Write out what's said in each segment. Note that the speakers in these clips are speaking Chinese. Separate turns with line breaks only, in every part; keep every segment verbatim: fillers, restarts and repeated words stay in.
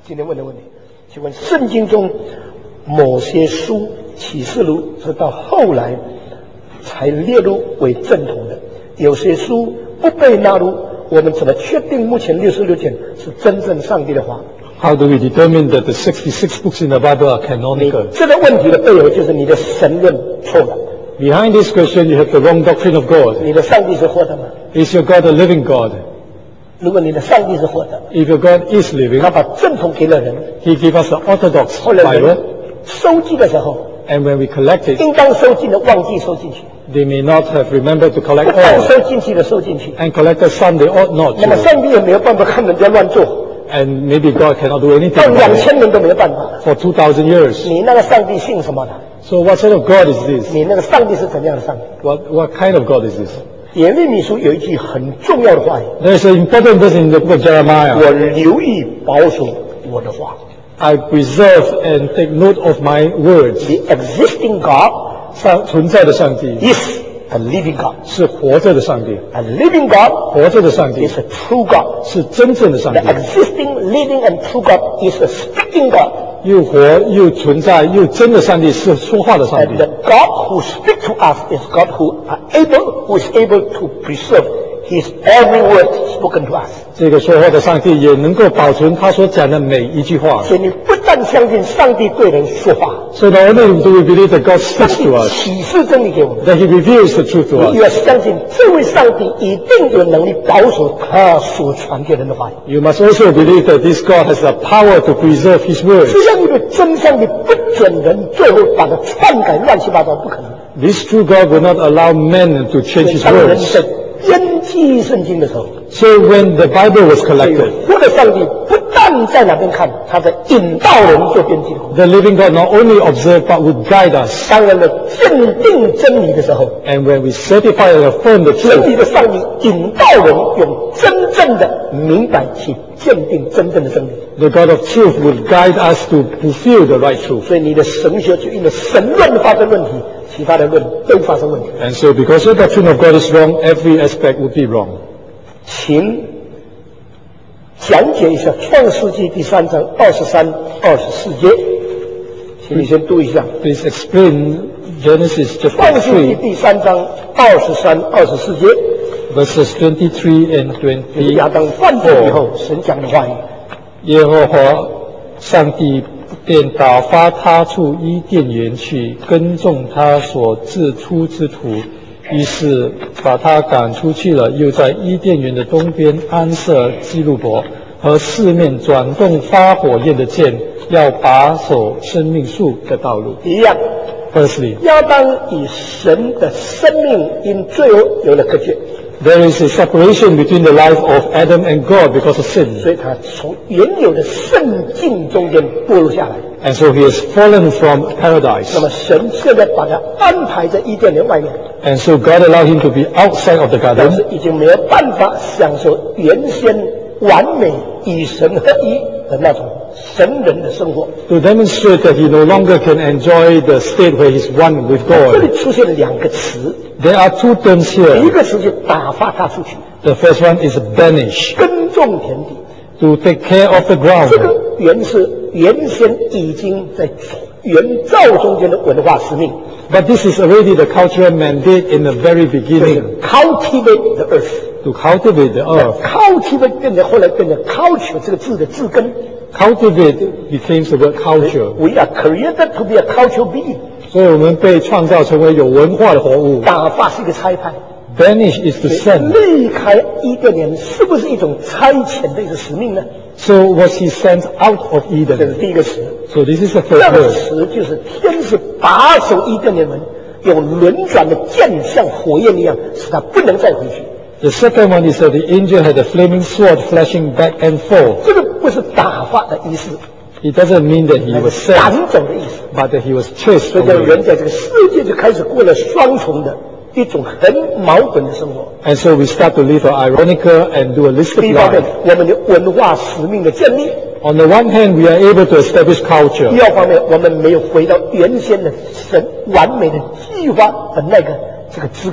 今天问的问题，请问圣经中某些书启示录是到后来才列入为正统的，有些书不被纳入，我们怎么确定目前六十六卷是真正上帝的话？
How do we determine that the sixty-six books in the Bible are canonical?
这个问题的背后就是你的神论错了。
Behind this question, you have the wrong doctrine of God.
你的上帝是活的吗？
Is your God a living God?
如果你的上帝是活的，
If your God is living,
他把正统给了人，
He gave us the orthodox
后来
Bible,
人收据的时候，
and when we collect it,
应当收进的忘记收进去，
they may not have remembered to
不
collect
当
all,
收进去的收进去。
and collected some they ought not
那么
to.
上帝也没有办法看人家乱做，
And maybe God cannot do
到
anything
两
about
千年都没有办法。
it for two thousand years.
你那个上帝信什么的？
So what sort of God is this?
你那个上帝是怎样的上帝？
What, what kind of God is this?
耶利米书有一句很重要的话语，
There's an important verse in the book of Jeremiah.
我留意保守我的话。
I preserve and take note of my words.
The existing God
上存在的上帝
is a living God.
是活着的上帝，
A living God
活着的上帝
is a true God.
是真正的上
The
帝，
existing, living, and true God is a speaking God.
又活又存在又真的上帝是说话的上
And
帝。
the God who speaks to us is God who are able, who is able to preserve His every word spoken to us.
这个说话的上帝也能够保存他所讲的每一句话。
所以你不但相信上帝对人说话，
So not only do we believe that God
上
speaks
帝
to us,
启示真理给我们，
that He reveals the truth to
你
us,
要相信这位上帝一定有能力保守他所传给人的话语。
you must also believe that this God has the power to preserve His words.
这样一个真上帝不准人最后把它篡改乱七八糟，不可能。
This true God will not allow men to
所
change
以
His
当人
words.
在编辑圣经的时候，
So when the Bible was
所以
collected,
活的上帝不但在哪边看，他在引导人做编辑的工作。
the living God not only observed but would guide us.
当然了，鉴定真理的时候，
And when we certify and affirm the
真
truth,
理的上帝引导人用真正的明白去鉴定真正的真理。
the God of truth would guide us to fulfill the right truth.
所以你的神学就因为神论发生问题，其他的论都发生问题。
And so because the doctrine of God is wrong, every aspect would be wrong.
请讲解一下《创世纪》第三章二十三、二十四节，请你先读一下。
Please explain Genesis
《创
chapter
世纪》
three,
第三章二十三、二十四节，
verses twenty-three and
就是亚
twenty-four.
当犯罪以后，神讲的话语。
耶和华上帝便打发他出伊甸园去，耕种他所自出之土。于是把他赶出去了，又在伊甸园的东边安设基路伯和四面转动发火焰的剑，要把守生命树的道路。
一样，
Firstly,
亚当与神的生命因罪恶有了隔绝，
there is a separation between the life of Adam and God because of sin.
所以他从原有的圣境中间堕落下来。
And so he has fallen from
那
paradise.
么神现在把他安排在伊甸园外面，
And so God allowed him to be outside of the
但
garden.
是已经没有办法享受原先完美与神合一的那种神人的生活。
To demonstrate that he no longer can enjoy the state where he's one with
这
God.
里出现了两个词，
There are two terms
第一
here.
个词就打发他出去，
The first one is banish,
耕种田地。
to take care of the
这
ground.
个原是原先已经在原造中间的文化使命，
But this is already the cultural mandate in the very
就是
beginning,
cultivate the earth。
to cultivate the earth.
cultivate 变成后来变成 culture 这个字的字根。
Cultivate became the word culture.
We are created to be a cultural being。
所以我们被创造成为有文化的活物。
打发是一个差派，
Banish is to send.
离开伊甸园是不是一种差遣的一个使命呢？
So was he sent out of
这是
Eden?
第一个词。
So this is the
第
first
二个
word.
词就是天使把守伊甸园门，用轮转的剑像火焰一样，使他不能再回去。
The second one is that the angel had a flaming sword flashing back and forth.
这个不是打发的意思，
It doesn't mean that he
那
was
是
sent,
赶走的意思。
but that he was chased
所以叫
away.
人在这个世界就开始过了双重的一种很矛盾的生活。
And so we start to live an ironical and
第
dualistic
一方面
life.，
我们的文化使命的建立；
On the one hand, we are able to establish
第
culture.
二方面，我们没有回到原先的神完美的计划的那个这个资格。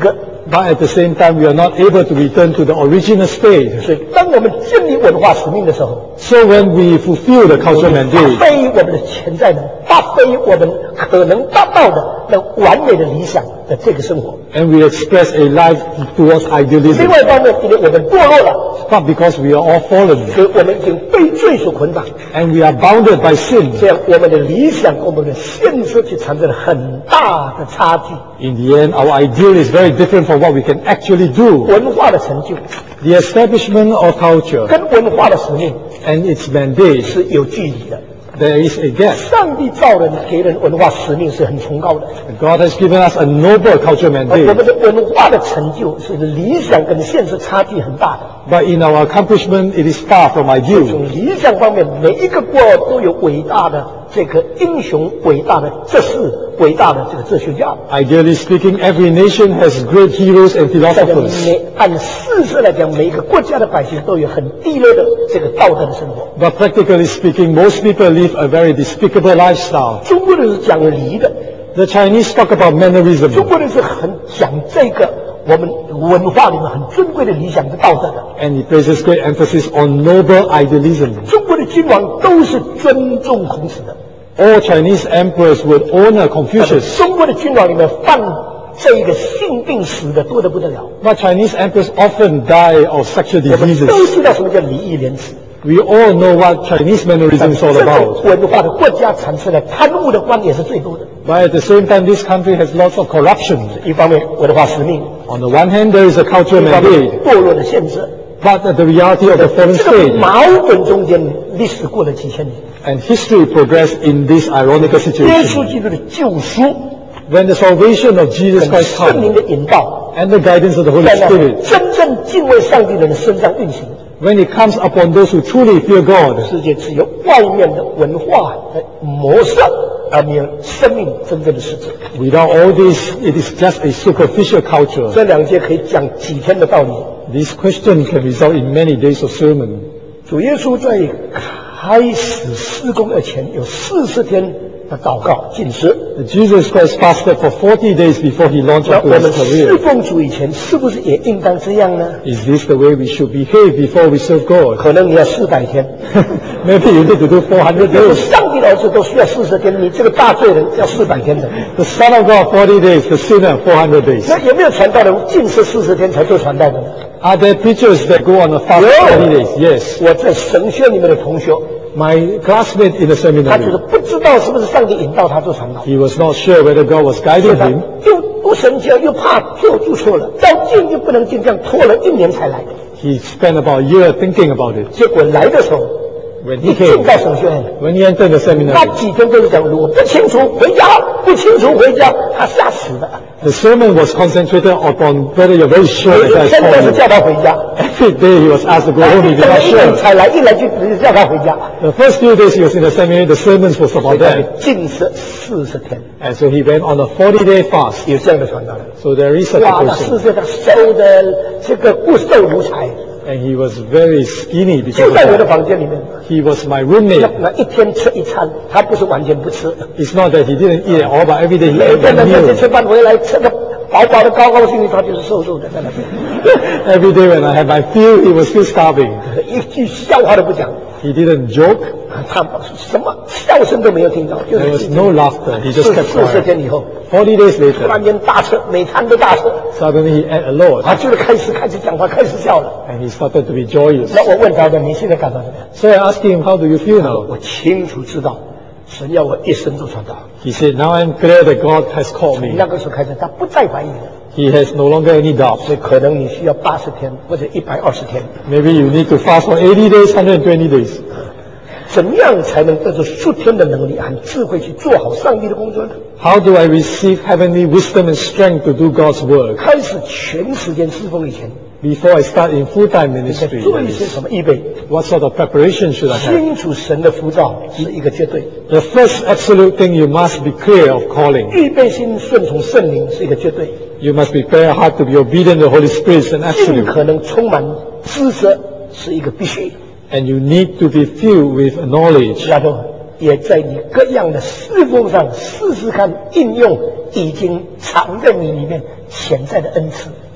But at the same time, we are not able to return to the original state.
所以，当我们建立文化使命的时候，
So when we fulfill the
发
cultural mandate,
挥我们的潜在能，发挥我们可能达到的那完美的理想的这个生活。
and we express a life towards
另
idealism,
外一方面，因为我们堕落了，
but because we are all fallen
所以我们已经被罪所捆绑，
and we are bounded by sin,
这样我们的理想跟我们的现实就产生了很大的差距。
in the end, our ideal is very different from what we can actually do.
文化的成就
The establishment of culture
跟文化的使命
and its mandate,
是有距离的。
there is a gap.
上帝造人给人文化使命是很崇高的，
God has given us a noble cultural
而我
mandate,
们的文化的成就是理想跟现实差距很大的。
but in our accomplishment, it is far from ideal.
从理想方面，每一个国都有伟大的这个英雄、伟大的哲士、伟大的这个哲学家。
Ideally speaking, every nation has great heroes and
大家
philosophers.
每按事实来讲，每一个国家的百姓都有很低劣的这个道德的生活。
But practically speaking, most people live a very despicable lifestyle.
中国人是讲礼的，
The Chinese talk about
中
mannerism,
国人是很讲这个我们文化里面很尊贵的理想的道德的。
and he places great emphasis on noble idealism.
中国的君王都是尊重孔子的，
All Chinese emperors would honor Confucius,
中国的君王里面犯这一个性病死的多得不得了。
but Chinese emperors often die of sexual
我们都
diseases.
知道什么叫礼义廉耻。
We all know what Chinese mannerism is all
这
about.
个文化的国家产生了贪污的官也是最多的。
But at the same time, this country has lots of corruption.
一方面文化使命，
On the one hand, there is a cultural
一方面
mandate,
堕落的限制。
but the reality of the fallen
这个
state
矛盾中间，历史过了几千年。
and history progressed in this ironical
耶稣
situation.
基督的救赎
When the salvation of Jesus
跟
Christ
圣灵
comes
的引导，
and the guidance of the Holy
在那
Spirit,
真正敬畏上帝的人身上运行，
when it comes upon those who truly fear God,
世界只有外面的文化的模式，而没有生命真正的实质。
without all this, it is just a superficial culture.
这两节可以讲几天的道理。
This question can result in many days of sermon.
主耶稣在开始施工以前有四十天的祷告禁食。
Jesus Christ fasted for forty days before he launched
那
into
我
his
们侍
career.
奉主以前是不是也应当这样呢？
Is this the way we should behave before we serve God?
可能你要四百天，
Maybe you need to do four hundred
就是
days.
上帝的儿子都需要四十天，你这个大罪人要四百天的。
The Son of God forty days, the sinner four hundred days.
那有没有传道人禁食四十天才做传道的呢？
Are there preachers that go on a fast
No.
forty days? Yes.
我在神学里面的同学，
My classmate in the
他就是
seminary,
不知道是不是上帝引导他做传道，
he was not sure whether God was
所
guiding
以他
him.
又不神教，又怕做做错了，要进就不能进，这样拖了一年才来。
He spent about a year thinking about it.
结果来的时候，
When
一
he
进
came,
到神学院，
when he entered the
那
seminary,
几天都是讲我不清楚回家，不清楚回家，他吓死了。
the sermon was concentrated upon whether you're very sure
每
that God
一
is
天都是
calling you.
叫他回家，
Every day he was asked to go home, he
等
did
了
not
一年
sure.
才来，一来就只是叫他回家。
The first few days he was in the seminary, the sermons was
所
about
以他
that.
禁食四十天，
And so he went on a forty-day fast.
有这样的传道人。
So there is such
哇，
a
那
person.
四十天瘦的这个骨瘦如柴，
And he was very skinny because
就
of
在我的
that.
房间里面。
He was my
那
roommate.
那一天吃一餐，他不是完全不吃，
It's not that he didn't eat at all, but every day he
每
ate
天
a
呢这
meal.
吃饭回来吃的饱饱的，高高兴兴，他就是瘦瘦的在那边，
Every day when I had my meal, he was still starving.
一句笑话都不讲，
He didn't joke.
他什么笑声都没有听到，就
There
是
was no laughter. He
四
just kept
四十
quiet.
天以后，
Forty days
突
later,
然间大吃，每餐都大吃，
suddenly he ate a lot.
他就是开始开始讲话，开始笑了。
And he started to be joyous.
那我问他的，你现在感到怎么样？
So I asked him, how do you feel now?
我清楚知道，神要我一生做传道。
He said, now I'm glad that God has called
从
me.
那个时候开始，他不再怀疑了。
He has no longer any doubt.
所以可能你需要八十天或者一百二十天，
Maybe you need to fast for eighty days, one hundred twenty days.
怎么样才能带着数天的能力和智慧去做好上帝的工作呢？
How do I receive heavenly wisdom and strength to do God's work?
开始全时间侍奉以前，
Before I start in full-time
应该
ministry,
做一些什么预备？
what sort of preparation should I have?
清楚神的呼召是一个绝对，
The first absolute thing, you must be clear of calling.
预备心顺从圣灵是一个绝对，
You must prepare your heart to be obedient to the Holy Spirit and
尽
absolute.
可能充满知识是一个必须。
And you need to be filled with knowledge.
然后也在你各样的侍奉上试试看应用已经藏在你里面潜在的恩赐。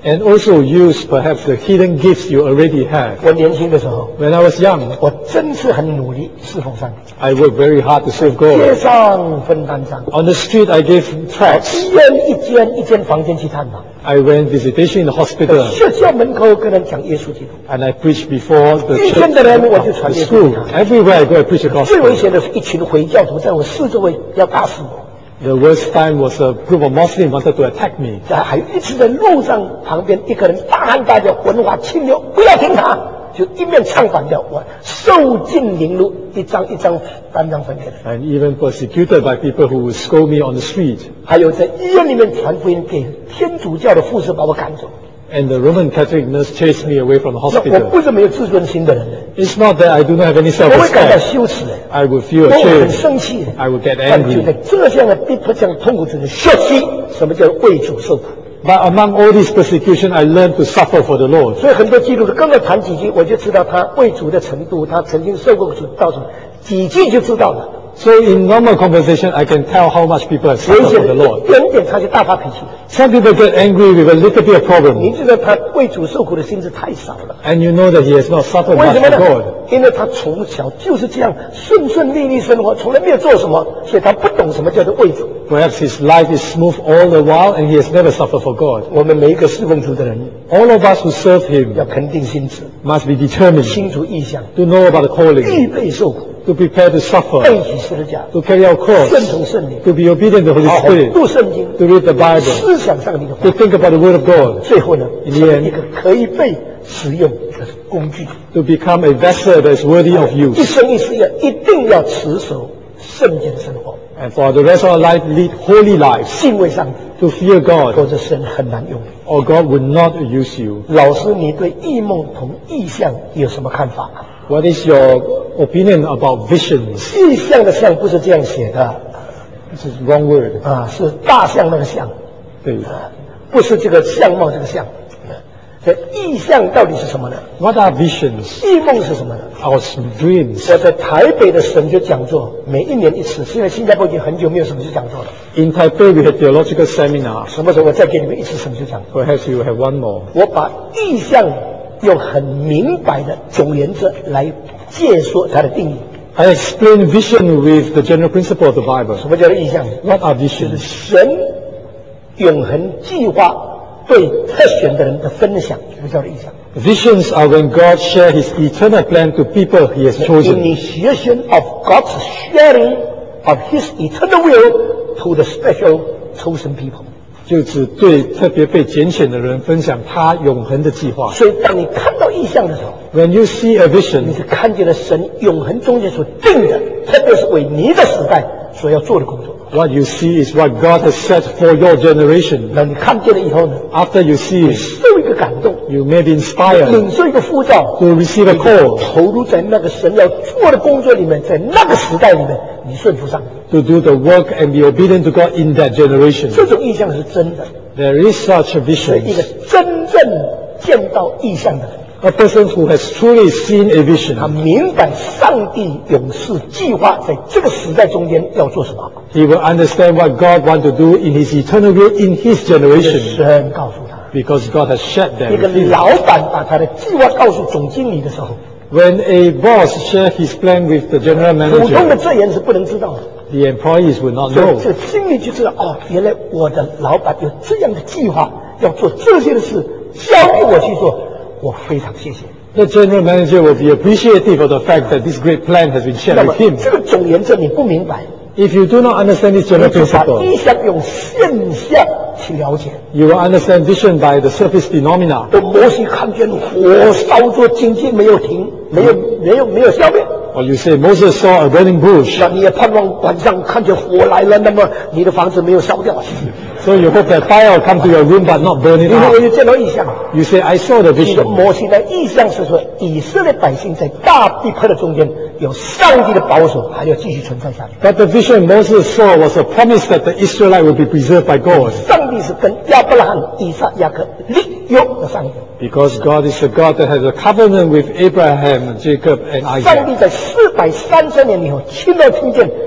And also use perhaps the hidden gifts you already have.
我年轻的时候，
When I was young,
我真是很努力侍奉上帝，
I worked very hard to serve
街
God.
上分单张，
On the street, I gave
一
tracts.
间一间一间房间去探访，
I went visitation in the hospital,
学校门口跟人讲耶稣基督。
and I preached before the
遇
church,
见的人我就传
the
耶稣
school.
给他。
Everywhere I go, I preach the
最危
gospel.
险的是一群回教徒在我四周围要打死我，
The worst time was a group of Muslims wanted to attack me.
还有一次在路上旁边一个人大喊大叫，文化清流，不要听他，就一面唱反调，我受尽凌辱，一张一张单张分给他。
And even persecuted by people who would scold me on the street.
还有在医院里面传福音给天主教的护士把我赶走。
And the Roman Catholic nurse chased me away from the
那我
hospital.
不是没有自尊心的人，
It's not that I do not have any
我会感到
self-respect.
羞耻，
I would feel
我会很
ashamed.
生气。
I would get
但就
angry.
在这样的逼迫、这样的痛苦之中，学习什么叫为主受苦。
But among all this persecution, I learned to suffer for the Lord.
所以很多基督徒跟我谈几句，我就知道他为主的程度，他曾经受过主到什么，几句就知道了。
So in normal conversation, I can tell how much people have
有一
suffered
些
for the
人
Lord.
一点点他就大发脾气，
Some people get angry with a little bit of
你
problem.
知道他为主受苦的心智太少了。
And you know that he has not suffered
为
much
什么
for
呢
God.？
因为他从小就是这样顺顺利利生活，从来没有做什么，所以他不懂什么叫做为主。
Perhaps his life is smooth all the while and he has never suffered for God.
我们每一个侍奉主的人
All of us who serve him
要肯定心智，
must be determined
清楚意向，
to know about the
预
calling,
备受苦，
to prepare to
背
suffer,
起十字架，
to carry out
顺
course,
从圣灵，
to be obedient to the
好
Holy
好
Spirit,
读圣经，
to read the Bible,
思想上帝的
to
话，
think about the Word of God,
最后呢，
In
成
the
为
end
一个可以被使用的工具。
to become a vessel that is worthy of
一
use.
生一世要一定要持守圣洁的生活，
And for the rest of our life, lead holy lives,
敬畏上帝，
to fear
否
God,
则神很难用你。
or God will not use you.
老师，你对异梦同异象有什么看法？
What is your opinion about visions?
异象的象不是这样写的
This is wrong word.
啊，是大象那个象，
对。
不是这个相貌这个象。所以异象到底是什么呢？
What are visions?
异梦是什么呢？
Our dreams.
我在台北的神学讲座，每一年一次。现在新加坡已经很久没有神学讲座了，
In Taipei, we had theological seminars.
什么时候我再给你们一次神学讲座？
Perhaps you will have one more.
我把意象用很明白的总原则来介说它的定义。
I explain vision with the general principle of the Bible.
什么叫做意象？
What are
就是
visions?
神永恒计划对特选的人的分享，这个叫做意象。
Visions are when God shares His eternal plan to people He has chosen.
Initiation of God's sharing of His eternal will to the special chosen people。
就只对特别被拣选的人分享他永恒的计划。
所以，当你看到意象的时候，
When you see a
你
vision,
是看见了神永恒中间所定的，特别是为你的时代所要做的工作。
what you see is what God has set for your generation.
那你看见了以后呢，
After you see it,
受一个感动，
you may be inspired
领受一个呼召，
to receive a call
投入在那个神要做的工作里面，在那个时代里面，你顺服上帝。
to do the work and be obedient to God in that generation.
这种意象是真的。
There is such a
所以，一个
vision.
真正见到意象的人，
A person who has truly seen a
他
vision,
明白上帝永世计划在这个时代中间要做什么。
he will understand what God wants to do in His eternal will in His generation,
神告诉他，
because God has shared
一
that
个
with him.
老板把他的计划告诉总经理的时候，
When a boss shares his plan with the general
普通的
manager,
职员是不能知道的。
the employees will not
所以
know.
这个经理就知道，哦，原来我的老板有这样的计划，要做这些的事，交给我去做，我非常谢谢。
The general manager will be appreciative of the fact that this great plan has been shared
那么
with him.
这个总原则你不明白，
If you do not understand this
你
general
就把
principle,
意象用现象去了解。
you will understand vision by the surface phenomena.
我摩西看见火烧着荆棘没有停，没有没有没有消灭，
Or you say Moses saw a burning bush,
那你也盼望晚上看见火来了，那么你的房子没有烧掉。
so you hope that fire will come to your room but not burn it
你说我
out.
就见到异象，
You say, I saw the
你的
vision.
摩西的异象是说，以色列百姓在大逼迫的中间有上帝的保守，还要继续存在下去。
But the vision Moses saw was a promise that the Israelite will be preserved by God.
上帝是跟亚伯拉罕、以撒、雅各立约的上帝。
Because God is a God that has a covenant with Abraham, Jacob, and
上
Isaac.
帝在四百三十年以后，亲耳听见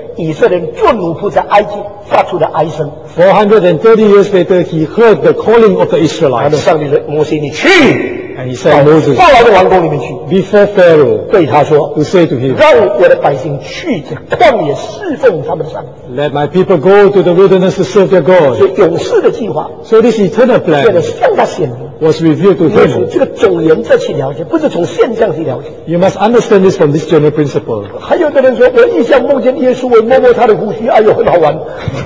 以色列人做奴仆在埃及发出的哀声。
four hundred thirty years later, he heard the calling of the
然后
Israelites.
上帝说：“摩西，你去
And he
到
said, Moses,
法老的王宫里面去，
before Pharaoh,
对他说
to say to：him,
让我的百姓去这旷野侍奉他们的上帝。”
let my people go to the wilderness to serve their
所
God.
以勇士的计划
So this eternal
为了
plan
向他显明，
was revealed to
你要从
him.
这个总原则去了解，不是从现象去了解。
You must understand this from this general principle.
还有的人说，我异象梦见耶稣，我摸摸他的胡须，哎呦，很好玩。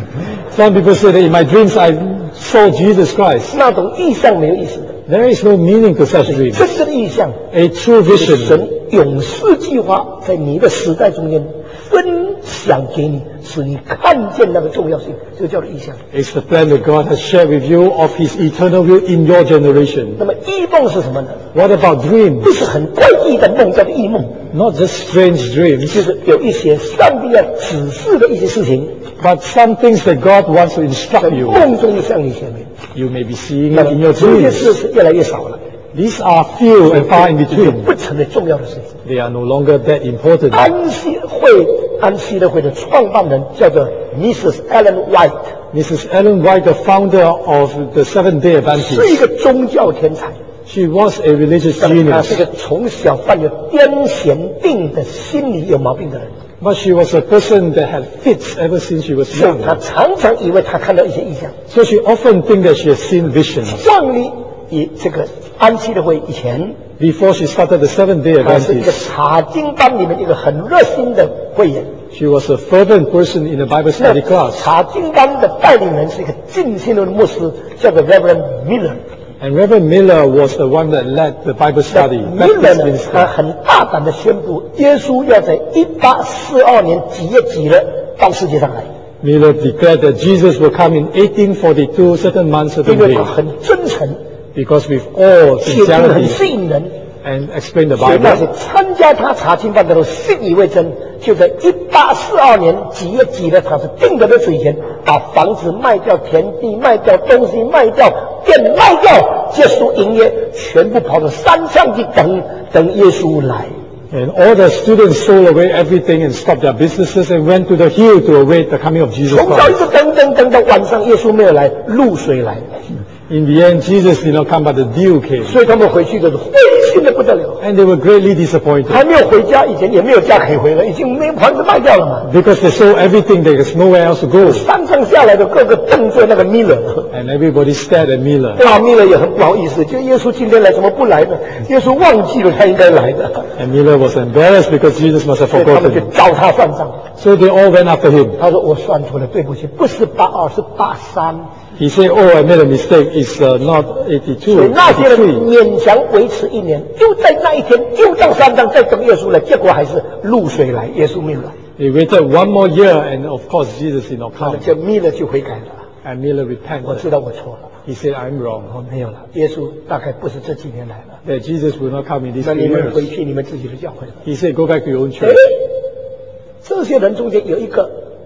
Some people say that in my dreams I saw Jesus Christ.
那种异象没有意思的，
There is no meaning to such dreams.
真正的异象
A true
是
vision
神勇士计划在你的时代中间分享给你，使你看见那个重要性，这个叫做异象。
is the plan that God has shared with you of his eternal will in your generation.
那么异梦是什么呢？
What about
不
dreams?
是很怪异的梦，叫做异梦，
Not just strange dreams,
就是有一些上帝要指示的一些事情，
but some things that God wants to
在
instruct you.
梦中就向你显明。
You may be seeing
那
it in
么
your
这些事
dreams.
是越来越少了，
These are few and far in
就
between.
不成为重要的事情。
They are no longer that important.
安息会安息的会的创办人叫做 Missus Ellen White，
Missus Ellen White, the founder of the Seventh-day
是一
Adventist,
个宗教天才。
she was a religious
但是他是
genius,
个从小患有癫痫病的心理有毛病的人，
but she was a person that had fits ever since she was
所以他
young.
常常以为他看到一些异象。
So she often think that she has seen visions.
创立以这个安息的会以前，
Before she started the Seventh-day
他是一个
Adventist,
查经班里面一个很热心的会员。
she was a fervent person in the Bible
那
study class.
查经班的带领人是一个近亲的牧师，叫做 Reverend Miller。
And Reverend Miller was the one that led the Bible study.
Miller
Baptist
呢，他
minister.
很大胆的宣布，耶稣要在一八四二年几月几日到世界上来，
Miller declared that Jesus will come in eighteen forty-two, certain month,
因
certain
为他
day.
很真诚，
Because with all
写经很
sincerity
吸引人，
and explain the
所以那些
Bible,
参加他查经班的都信以为真。就在一八四二年几月几日，他是定的日子以前，把房子卖掉，田地卖掉，东西卖掉，店卖掉，结束营业，全部跑到山上去等等耶稣来。
and all the students sold away everything and stopped their businesses and went to the hill to await the coming of Jesus
从早一
Christ.
直等等等到晚上，耶稣没有来，露水来了，
In the end, Jesus did not come, but the dew came.
所以他们回去的时候灰心的不得了。
And they were greatly disappointed.
还没有回家以前，也没有家可以回了，已经没有房子卖掉了嘛。
Because they sold everything, there is nowhere else to go.
山上下来的个个瞪着那个米勒，
And everybody stared at Miller.
哇，米勒也很不好意思，就耶稣今天来怎么不来呢？耶稣忘记了他应该来的，
And Miller was embarrassed because Jesus must have
所以他们就
forgotten.
找他算账。
So they all went after him.
他说我算错了，对不起，不是八二，是八三。
He said, oh, I made a mistake. It's uh, not
所
eighty-two,
以那些人
eighty-three.
勉强维持一年，就在那一天又到山上再等耶稣来，结果还是露水来，耶稣没有来，
They waited one more year, and of course, Jesus did not
他
come.
们就米勒就悔改了。
And Miller
我
repented.
知道我错了，
He said, I'm wrong.
我没有了。耶稣大概不是这几年来了，
That Jesus will not come in these
那
few
你们回
years.
去你们自己的教会了。
He said, go back to your own
哎
church.，
这些人中间有一个，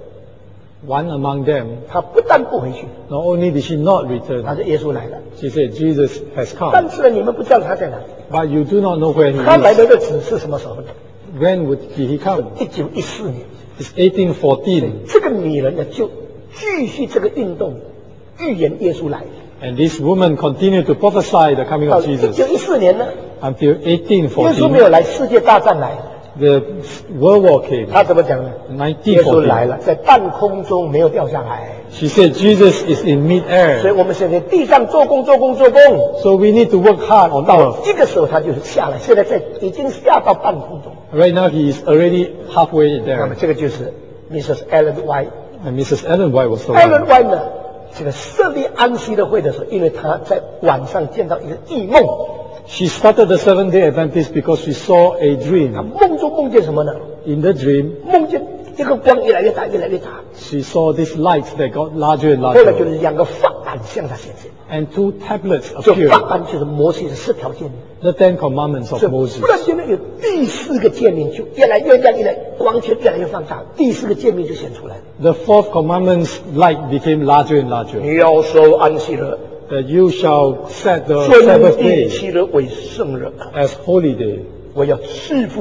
One among them,
他不但不回去，
not only did she not
他
return,
说耶稣来了，
she said, Jesus has
但
come.
是呢，你们不知道他在哪里。
But you do not know where he
他来
is.
的日子是什么时候呢？
When would did he come?
一九一四年。
It's eighteen fourteen.
这个女人呢，就继续这个运动，预言耶稣来。
And this woman continued to prophesy the coming
到
of
一
Jesus
九一四年呢，
until eighteen
耶稣没
fourteen.
有来，世界大战来，
The World War came.
他怎么讲呢？
nineteen
耶稣来
fourteen.
了，在半空中没有掉下来。
She said Jesus is in
所以
mid-air.
我们现在地上做工做工做工，
So we need to work hard on
到
earth.
这个时候他就是下来，现在在已经下到半空中。
Right now he is already halfway
那么
there.
这个就是 Missus Ellen White。
And Missus Ellen White was the
Ellen
one.
White 呢，这个设立安息的会的时候，因为他在晚上见到一个异梦，
She started the Seventh-day Adventist because she saw a
他
dream.
梦中梦见什么呢？
In the dream,
梦见这个光越来越大，越来越大，
she saw this light that got larger and
后来就
larger.
是两个法板向他显现。
And two tablets
这
appeared.
法板就是摩西的十条诫命。
The Ten Commandments of
这
Moses.
突然间呢，有第四个诫命就越来越亮，越来光圈越来越放大，第四个诫命就显出来了。
The fourth commandment's light became larger and larger.
你要守安息日，
That you shall set the
尊
Sabbath
第
day
七日为圣日，
as holy day.
我要赐福给你。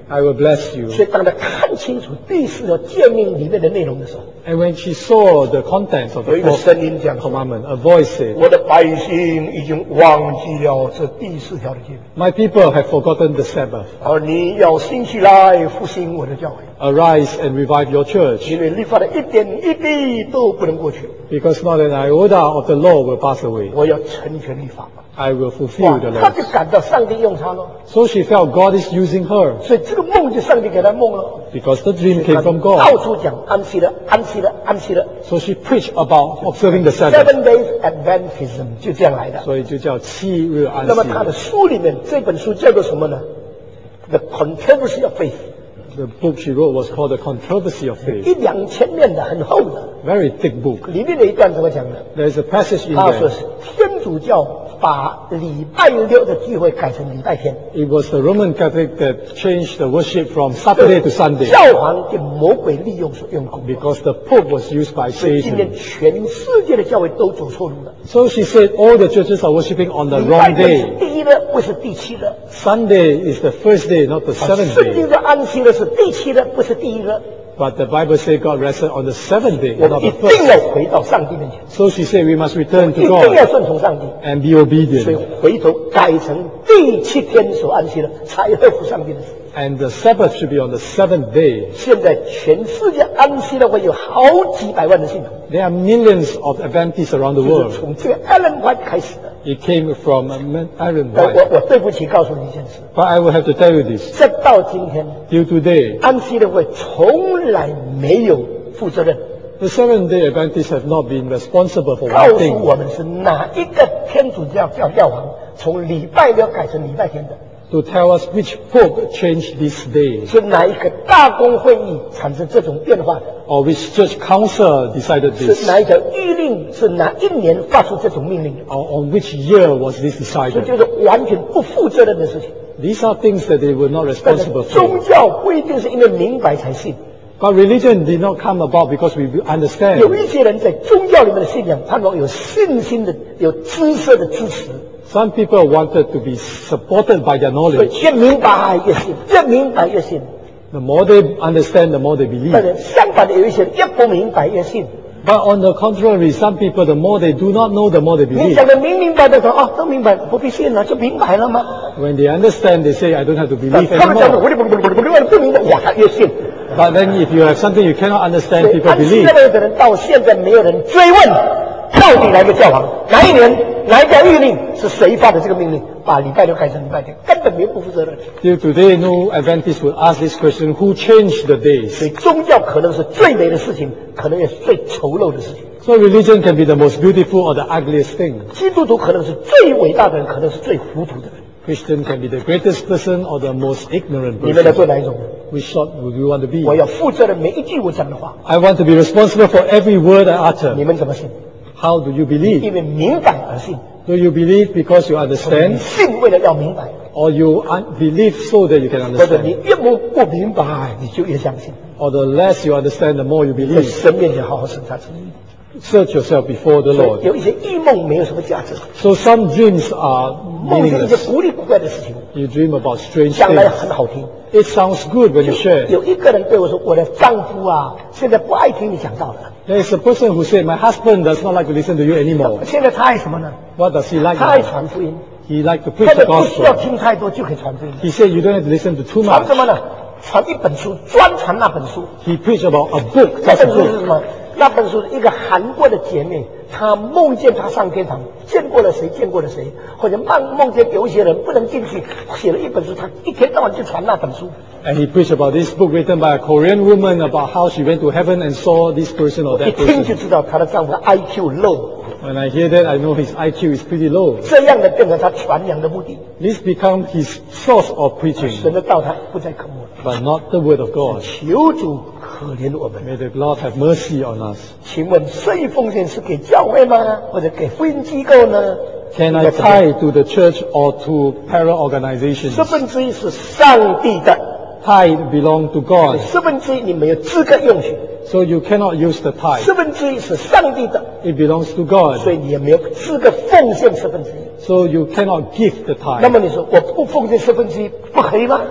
I will bless you.
所以当他看清楚第四条诫命里面的内容的时候，
And when she saw the contents of
有
the
一个
fourth
声音讲说
commandment, a voice said,
我的百姓已经忘记了这第四条的诫命，
My people have forgotten the Sabbath.
而你要兴起来复兴我的教会，
Arise and revive your church,
因为律法的一点一滴都不能过去，
because not an iota of the law will pass away.
我要成全律法。
I will fulfill the
他就
law.
感到上帝用他了，
So she felt God is using her,
所以这个梦就上帝给他梦了。
because the dream came from
到
God.
处讲安息了，安息了，安息了。
So she preached about observing the Sabbath.
Seven days Adventism 就这样来的。
所以就叫七日安息。
那么他的书里面这本书叫做什么呢 ？The Controversy of Faith，
The book she wrote was called The Controversy of Faith.
一两千面的，很厚的。
Very thick book.
里面的一段怎么讲呢？
There's a passage in
他说
there.
是天主教把礼拜六的聚会改成礼拜天，
It was the Roman Catholic that changed the worship from Saturday to Sunday
教皇给魔鬼利用所用功。
because the Pope was used by
所以今天
Satan.
全世界的教会都走错路了。
So she said all the churches are worshiping on the
礼拜
wrong
天是
day.
第一日，不是第七日。
Sunday is the first day, not the seventh
圣经
day.
的安息日是第七日，不是第一日。
But the Bible says God rested on the seventh day,
我
not
们一
the
定
first.
要回到上帝面前，
So she said we must return
一
to
定要
God
顺从上帝。
and be
所以
obedient.
回头改成第七天所安息的，才合乎上帝的旨意。
And the Sabbath should be on the seventh day.
现在全世界安息的会有好几百万的信徒，
There are millions of Adventists around the
就是
world.
从这个 Ellen White 开始的。
It came from Aaron
呃
White.
我我对不起，告诉你一件事，
But I will have to tell you this.
这到今天
Till today,
安息的会从来没有负责任，
the Seventh-day Adventists have not been responsible for
告
one
诉
thing.
我们是哪一个天主教教教皇从礼拜六改成礼拜天的。
To tell us which Pope changed this day,
是哪一个大公会议产生这种变化的？
or which church council decided
是
this,
哪一个谕令？是哪一年发出这种命令的？
or on which year was this
所以
decided.
就是完全不负责任的事情。
These are things that they were not
但是
responsible
宗
for.
教不一定是因为明白才信，
But religion did not come about because we
有
understand.
一些人在宗教里面的信仰，盼望有信心的、有知识的支持，
Some people wanted to be supported by their
所以
knowledge.
越明白越信，越明白越信。
The more they understand, the more they
但
believe.
是相反的，有一些人越不明白越信。
But on the contrary, some people, the more they do not know, the more they
你
believe.
讲的明明白白说啊，都明白，不必信了，就明白了吗？
When they understand, they say, I don't have to
但
believe
他们讲的
anymore.
不不不不不不不明白，哇，他越信。
But then if you have something you cannot understand,
所以
people
安息
believe.
日的人到现在没有人追问，到底哪一个教皇，哪一年，哪一条谕令是谁发的这个命令，把礼拜六改成礼拜天，根本没有不负责任。
Till today, no Adventist would ask this question, who changed the
所
days?
以宗教可能是最美的事情，可能也是最丑陋的事情。
So religion can be the most beautiful or the ugliest thing.
基督徒可能是最伟大的人，可能是最糊涂的人。
Christian can be the greatest person or the most ignorant
你们要
person.
做哪一种人？
Which sort would you want to be?
我要负责任每一句我讲的话。
I want to be responsible for every word I utter.
你们怎么信？
How do you believe?
因为明白而信，
Do you believe because you
你
understand?
信为了要明白，
Or you un- believe so that you can
或者你
understand?
越不不明白，你就越相信。
Or the less you understand, the more you
在
believe?
神面前好好审查自己。
Search yourself before the
所
Lord.
以有一些异梦没有什么价值，
So some dreams are
梦见一些
meaningless.
古里古怪的事情，
You dream about strange
讲来
things.
很好听。
It sounds good when you share.
有一个人对我说：“我的丈夫啊，现在不爱听你讲道了。
There is a person who said, my husband does not like to listen to you anymore.
现在他爱什么呢？
What does he like
他爱
now?
传福音，
He like to preach
他
the
们不需要
gospel.
听太多就可以传福音。
He said you don't have to listen to too
传
much.
什么呢？传一本书，专传那本书。
He preached about a book,
这
just a
本书是
book.
什么？那本书是一个韩国的姐妹，她梦见她上天堂，见过了谁，见过了谁，或者梦梦见有一些人不能进去，写了一本书，她一天到晚就传那本书。
And he preached about this book written by a Korean woman about how she went to heaven and saw this person or
一
that
听就
person.
知道她的丈夫的 I Q low，
When I hear that, I know his I Q is pretty low.
这样的变成她传扬的目的。
This becomes his source of
神
preaching,
的道他不再渴慕了。
but not the word of God.
求主可怜我们。
May the Lord have mercy on us.
请问这一奉献是给教会吗？或者给福音机构呢？
Can I tie to the church or to parallel organizations?
四分之一是上帝的，
Tithe belong to God,
四分之一你没有资格用去，
so you cannot use the tithe.
四分之一是上帝的，
It belongs to
所
God,
以你也没有资格奉献四分之一。
so you cannot give the
那
tithe.
么你说我不奉献四分之一不可以吗？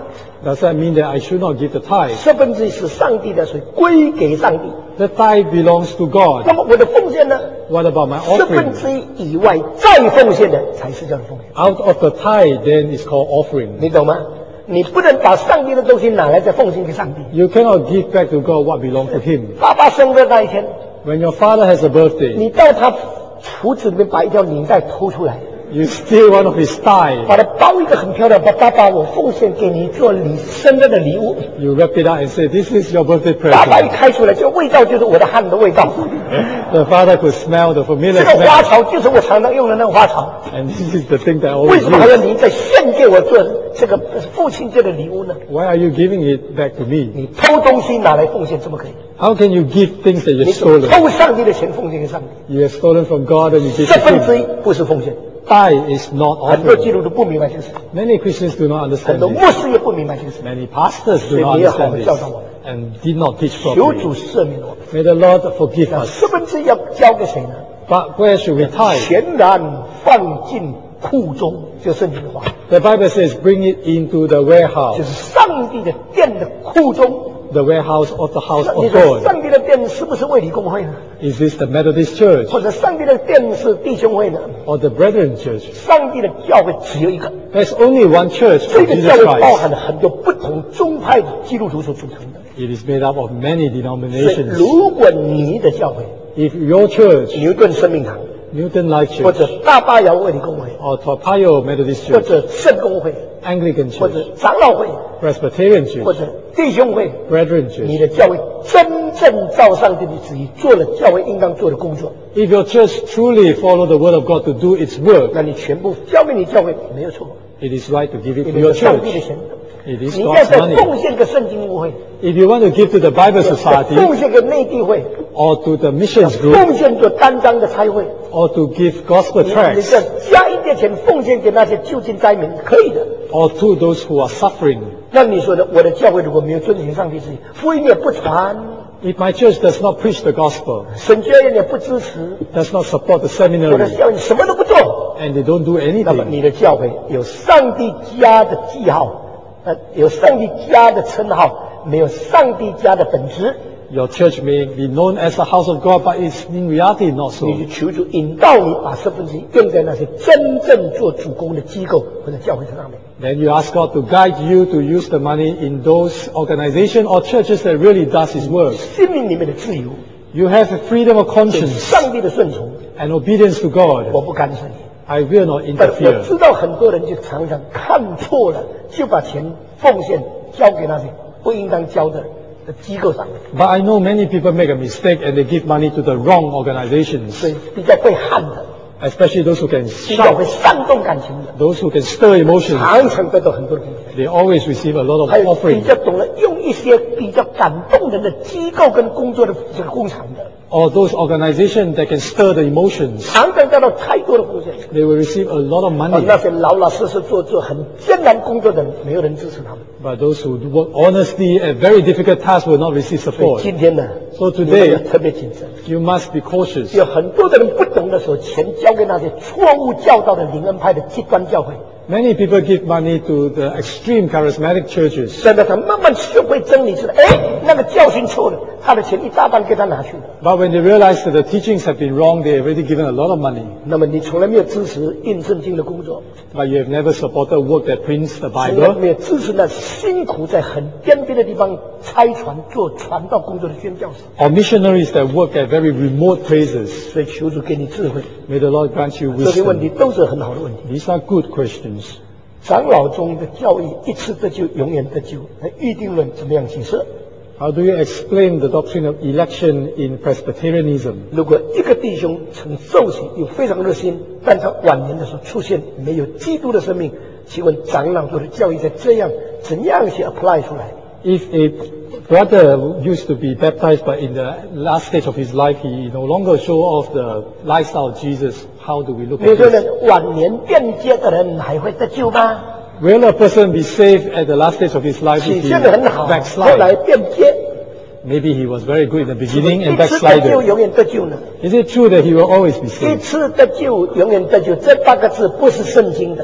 Does that mean that I should not give the tithe?
四分之一是上帝的，所以归给上帝。
The tithe belongs to
那
God.
么我的奉献呢？
What about my
四分
offering?
之一以外再奉献的才是叫做奉献，
Out of the tithe, then it's called offering.
你懂吗？你不能把上帝的东西拿来再奉献给上帝。
You cannot give back to God what belongs to Him.
爸爸生日那一天，
When your father has a birthday,
你到他橱子里面把一条领带偷出来，
you steal one of his tie,
把它包一个很漂亮，把爸爸我奉献给你做你生日的礼物。
you wrap it up and say, this is your birthday
爸爸一
present.
开出来，这个味道就是我的汗的味道，
The father could smell the
这
familiar
个花
smell.
草就是我常常用的那个花草。
And this is the thing that I
为
always
什么还要
use.
你再献给我做这个父亲节的礼物呢？
Why are you giving it back to me?
你偷东西拿来奉献，怎么可以？
How can you give things that
你
you've stolen?
偷上帝的钱奉献给上帝，
You have stolen from God and you give
四
to
分之一
Him.
不是奉献。
Tithe is not
很多
offering.
基督徒不明白这个事，
Many Christians do not
很
understand
多牧
this.
师也不明白这个事。
Many pastors do
所以
not
你要好
understand
好
this
教导我们，
and did not teach
求
properly.
主赦免我们。
May the Lord forgive
那
us.
四分之一要交给谁呢？
But where should we tithe?
全然放进库中，就圣经的话，
The Bible says, bring it into the
就
warehouse,
是上帝的殿的库中。
the warehouse of the house
你
of
说
God.
上帝的殿是不是卫理公会呢？
Is this the Methodist Church
或者上帝的殿是弟兄会呢？
or the Brethren Church?
上帝的教会只有一个，
There's only one church
这
of
个
Jesus
教会包
Christ.
含了很多不同宗派的基督徒所组成的。
It is made up of many
所以，
denominations.
如果你的教会
If your church,
牛顿生命堂，
Newton Life
或
Church,
者大巴窑卫理公会，
or Toa Methodist
或
Church,
者圣公会，
Anglican
或者
Church,
长老会，
Presbyterian
或
Church,
者弟兄会，
Brethren
你
Church.
的教会真正照上帝的旨意做了教会应当做的工作，
If your church truly follow the word of God to do its work,
那你全部交给你教会没有错，
it is right to give it
因
to
为
your
是上帝的
church.
钱。
It is
你要
God's
再
money.
奉献给圣经误会，
If you want to give to the Bible
再
Society
奉献给内地会，
or to the missions group
奉献做单张的差会，
or to give gospel
你你
tracts
再加一点钱奉献给那些救济灾民，可以的。
or to those who are suffering.
那你说呢？我的教会如果没有遵循上帝旨意，福音也不传，
If my church does not preach the gospel,
神学院也不支持，
does not support the
我的
seminary,
教会什么都不做，
and they don't do
那么
anything,
你的教会有上帝家的记号，呃，有上帝家的称号，没有上帝家的本质。
your church may be known as the house of God, but it's in reality not so.
你就求主引导你，把四分之一用在那些真正做主工的机构或者教会上面。
Then you ask God to guide you to use the money in those organizations or churches that really does His work.
生命里面的自由，
You have a freedom of
对
conscience
上帝的顺从，
and obedience to
我
God.
不干涉你。
I will not
但我
interfere.
知道很多人就常常看错了，就把钱奉献交给那些不应当交的的机构上面，
But I know many people make a mistake and they give money to the wrong organizations,
所以比较会悍的，
especially those who can
比较会
shout,
煽动感情的，
those who can stir emotions.
常常得到很多的奉献。
They always receive a lot of
还有比
offering.
较懂得用一些比较感动人的机构跟工作的这个工厂的，
Or those organizations that can stir the emotions.
常常得到太多的奉献。
They will receive a lot of
而
money.
那些老老实实做做很艰难工作的人，没有人支持他们。
But those who work honestly at very difficult tasks will not receive
所以
support.
今天呢，
So
你们要
today,
特别谨慎。
you must be cautious.
有很多的人不懂的时候，钱交给那些错误教导的灵恩派的极端教会，
Many people give money to the extreme charismatic churches.
等到他慢慢学会真理，知道哎，那个教训错了，他的钱一大半给他拿去了。
But when they realize that the teachings have been wrong, they have already given a lot of money.
那么你从来没有支持印圣经的工作，
But you have never supported work that prints the
从来
Bible.
没有支持那辛苦在很边边的地方拆船做传道工作的宣教士。
Or missionaries that work at very remote places.
所以求主给你智慧，
May the Lord grant you
这些问题
wisdom.
都是很好的问题。
These are good questions.
长老中的教义一次得救，永远得救，那预定论怎么样解释？
How do you explain the doctrine of election in Presbyterianism?
如果一个弟兄曾受洗又非常热心，但他晚年的时候出现没有基督的生命，请问长老中的教义在这样怎样去 apply 出来？
If a brother used to be baptized, but in the last stage of his life, he no longer show off the lifestyle of Jesus, how do we look
每
at
个
this?
人晚年变节的人还会得救吗？
Will a person be saved at the last stage of his life
起
if
先的很好，
he
后来
backslide?
变节，
Maybe he was very good in the
是不是
beginning and
一次得救
backslided.
永远得救呢？
Is it true that he will always be
一
saved?
次得救永远得救，这八个字不是圣经的。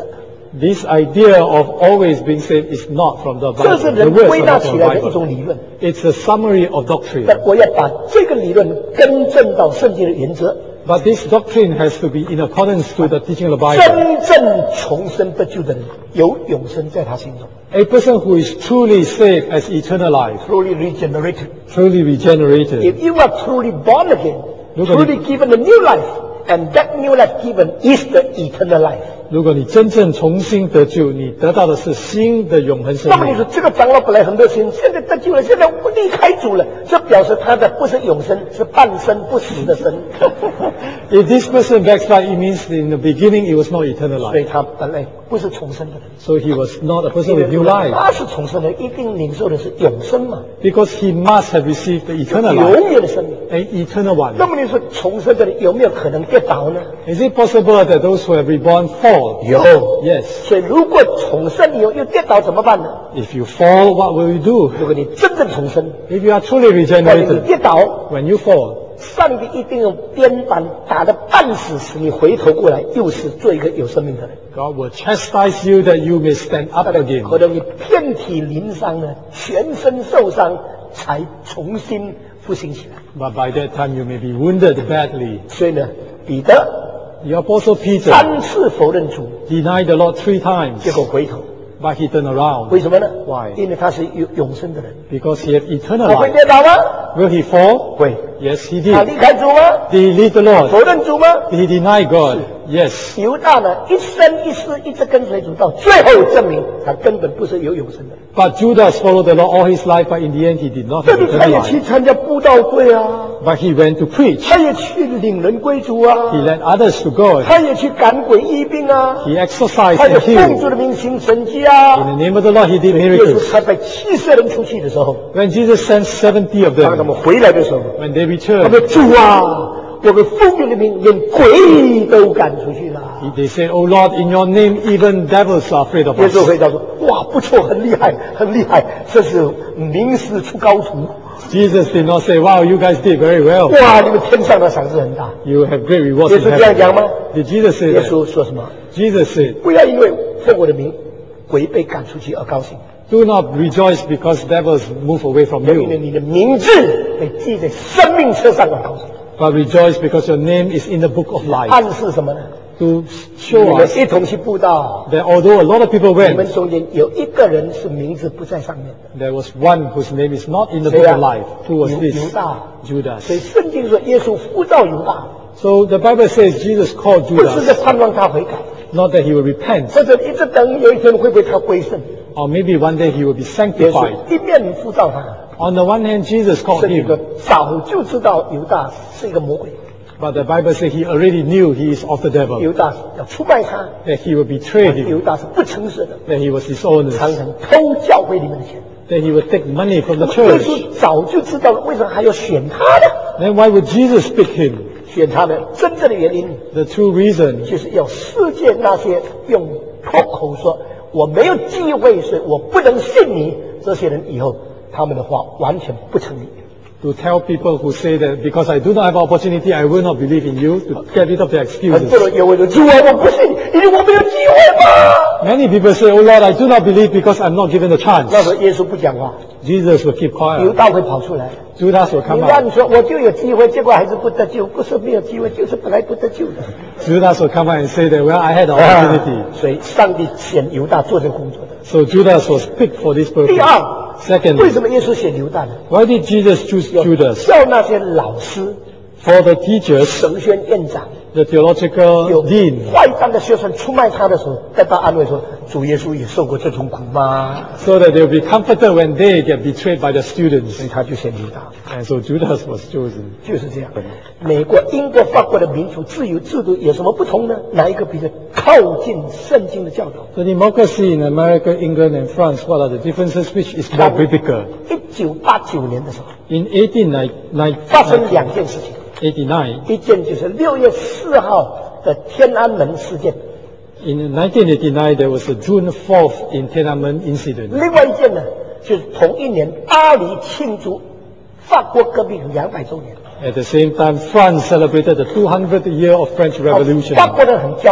This idea of always being saved is not from the
这是
Bible. The
人
words
归
are
纳
not
起
from
来
the
的一
Bible.
种理论。
It's a summary of doctrine.
但我要把这个理论更正到圣经的原则。
But this doctrine has to be in accordance to the teaching of the Bible.
真正重生得救的人，有永生在他心中。
A person who is truly saved has eternal life,
Truly regenerated.
truly regenerated.
If you are truly born again,
如果你
truly given a new life, and that new life given is the eternal life.
如果你真正重新得救，你得到的是新的永恒生命。
那么你说这个长老本来很热心，现在得救了，现在不离开主了，这表示他的不是永生，是半生不死的生。
If this person backslide, it means in the beginning it was not eternal
所以
life.
他本来不是重生的人。
So he was not a person with new life.
他是重生的，一定领受的是永生嘛，
Because he must have received the eternal life,
永远的生命。
an eternal one.
那么你说重生的人有没有可能跌倒呢？
Is it possible that those who have reborn fall?
有。
Yes.
所以如果重生以后又跌倒怎么办呢？
If you fall, what will you do?
如果你真正重生，
If you are truly
或者你
regenerated,
跌倒，
when you fall,
上帝一定用鞭打打得半死，使你回头过来，又是做一个有生命的人。
God will chastise you that you may stand up again.
可能你遍体鳞伤呢，全身受伤，才重新复兴起来。
But by that time you may be wounded badly.
所以呢，彼得
The Apostle Peter
三次否认主，
denied the Lord three times,
结果回头，
but he turned around.
为什么呢？
Why?
因为他是有永生的人。
Because he had eternal
他会
life.
跌倒吗？
Will he fall?
会。
Yes, he
他
did.
离开主吗？
Did he leave the Lord?
否认主吗？
Did he deny God? Yes.
犹大呢，一生一世一直跟随主，到最后证明他根本不是有永生的人。
But Judas followed the Lord all his life, but in the end he did not
这
have
里他
eternal
也去
life.
参加布道会啊，
But he went to preach.
他也去领人归主啊，
He led others to God.
他也去赶鬼医病啊，
He exercised
他也
and
奉
healed.
主的名行神迹
In
啊。
the name of the Lord he did
耶稣
miracles.
他在七十人出去的时候，
When Jesus sent seventy of
当他
them,
们回来的时候，
when they
他
returned,
说：“主啊，我们奉你的名，连鬼都赶出去了。”
they said, Oh Lord, in your name even devils are afraid of
耶稣
us.
回答说：“哇，不错，很厉害，很厉害，这是名师出高徒。
Jesus did not say, Wow, you guys did very well.
哇，你们天上的赏赐很大。”
You have great rewards
耶
in
稣这样
heaven.
讲吗？
Did Jesus say
耶
that?
稣说什么？
Jesus said,
不要因为奉我的名，鬼被赶出去而高兴，
Do not rejoice because devils move away from
因为
you,
你的名字被记在生命册上而高兴。
but rejoice because your name is in the book of life.
暗示什么呢？
To
你
show
们
us
一同去布道，
that although a lot of people
你们
went,
中间有一个人是名字不在上面的。
there was one whose name is not in the
谁
book
啊
of life. Who was
犹
this?
犹大。所以
Judas.
圣经说，耶稣呼召犹大，
So the Bible says Jesus called
不是在
Judas,
盼望他悔改，
not that he will repent,
或者一直等有一天会不会他归圣。
or maybe one day he will be
耶
sanctified.
稣一面呼召他，
On the one hand, Jesus called
圣经说
him,
早就知道犹大是一个魔鬼，
but the Bible says he already knew he is of the devil,
犹大要出卖他，
that he will betray him,
犹大是不诚实的，
that he was dishonest,
常常偷教会里面的钱。
that he would take money from the
耶
church.
稣早就知道了，为什么还要选他呢？
Then why would Jesus pick him?
选他的真正的原因，
The true reason
就是要世界那些用脱口说我没有机会，所以我不能信你，这些人以后他们的话完全不成立。
to tell people who say that because I do not have opportunity, I will not believe in you, to get rid of their
很多
excuses.
人也会说：“主啊，我不信，因为我没有机会嘛。
Many people say, Oh Lord, I do not believe because I'm not given the ”
那时候
chance.
耶稣不讲话，
Jesus will keep
犹
quiet.
大会跑出来。
Judas will
你
come
让
out.
你说我就有机会，结果还是不得救，不是没有机会，就是本来不得救的。
Judas will come out and say that, well, I had the opportunity.
所以上帝选犹大做这个工作的。
So Judas was picked for this
第
purpose.
二，
Secondly,
为什么耶稣选犹大呢？
why did Jesus choose
要
Judas?
叫那些老师、
For the teachers,
神学院长、
the theological
有
dean,
坏蛋的学生出卖他的时候，得到安慰说：“主耶稣也受过这种苦吗
so that they will be comforted when they get betrayed by the？”
所以
students.
他就选犹大，
And so Judas was chosen.
就是这样。美国、英国、法国的民主自由制度有什么不同呢？哪一个比较靠近圣经的教导？
The democracy in America, England, and France, what are the differences? Which is more biblical?
一九八九年的时候，
In eighteen ninety-nine,
发生两件事情，
eighty-nine,
一件就是六月四号的天安门事件，
in nineteen eighty-nine, there was a June fourth in Tiananmen incident.
另外一件呢，就是同一年巴黎庆祝法国革命两百周年。
At the same time, France celebrated the two hundredth year of French Revolution.
法国人很骄傲，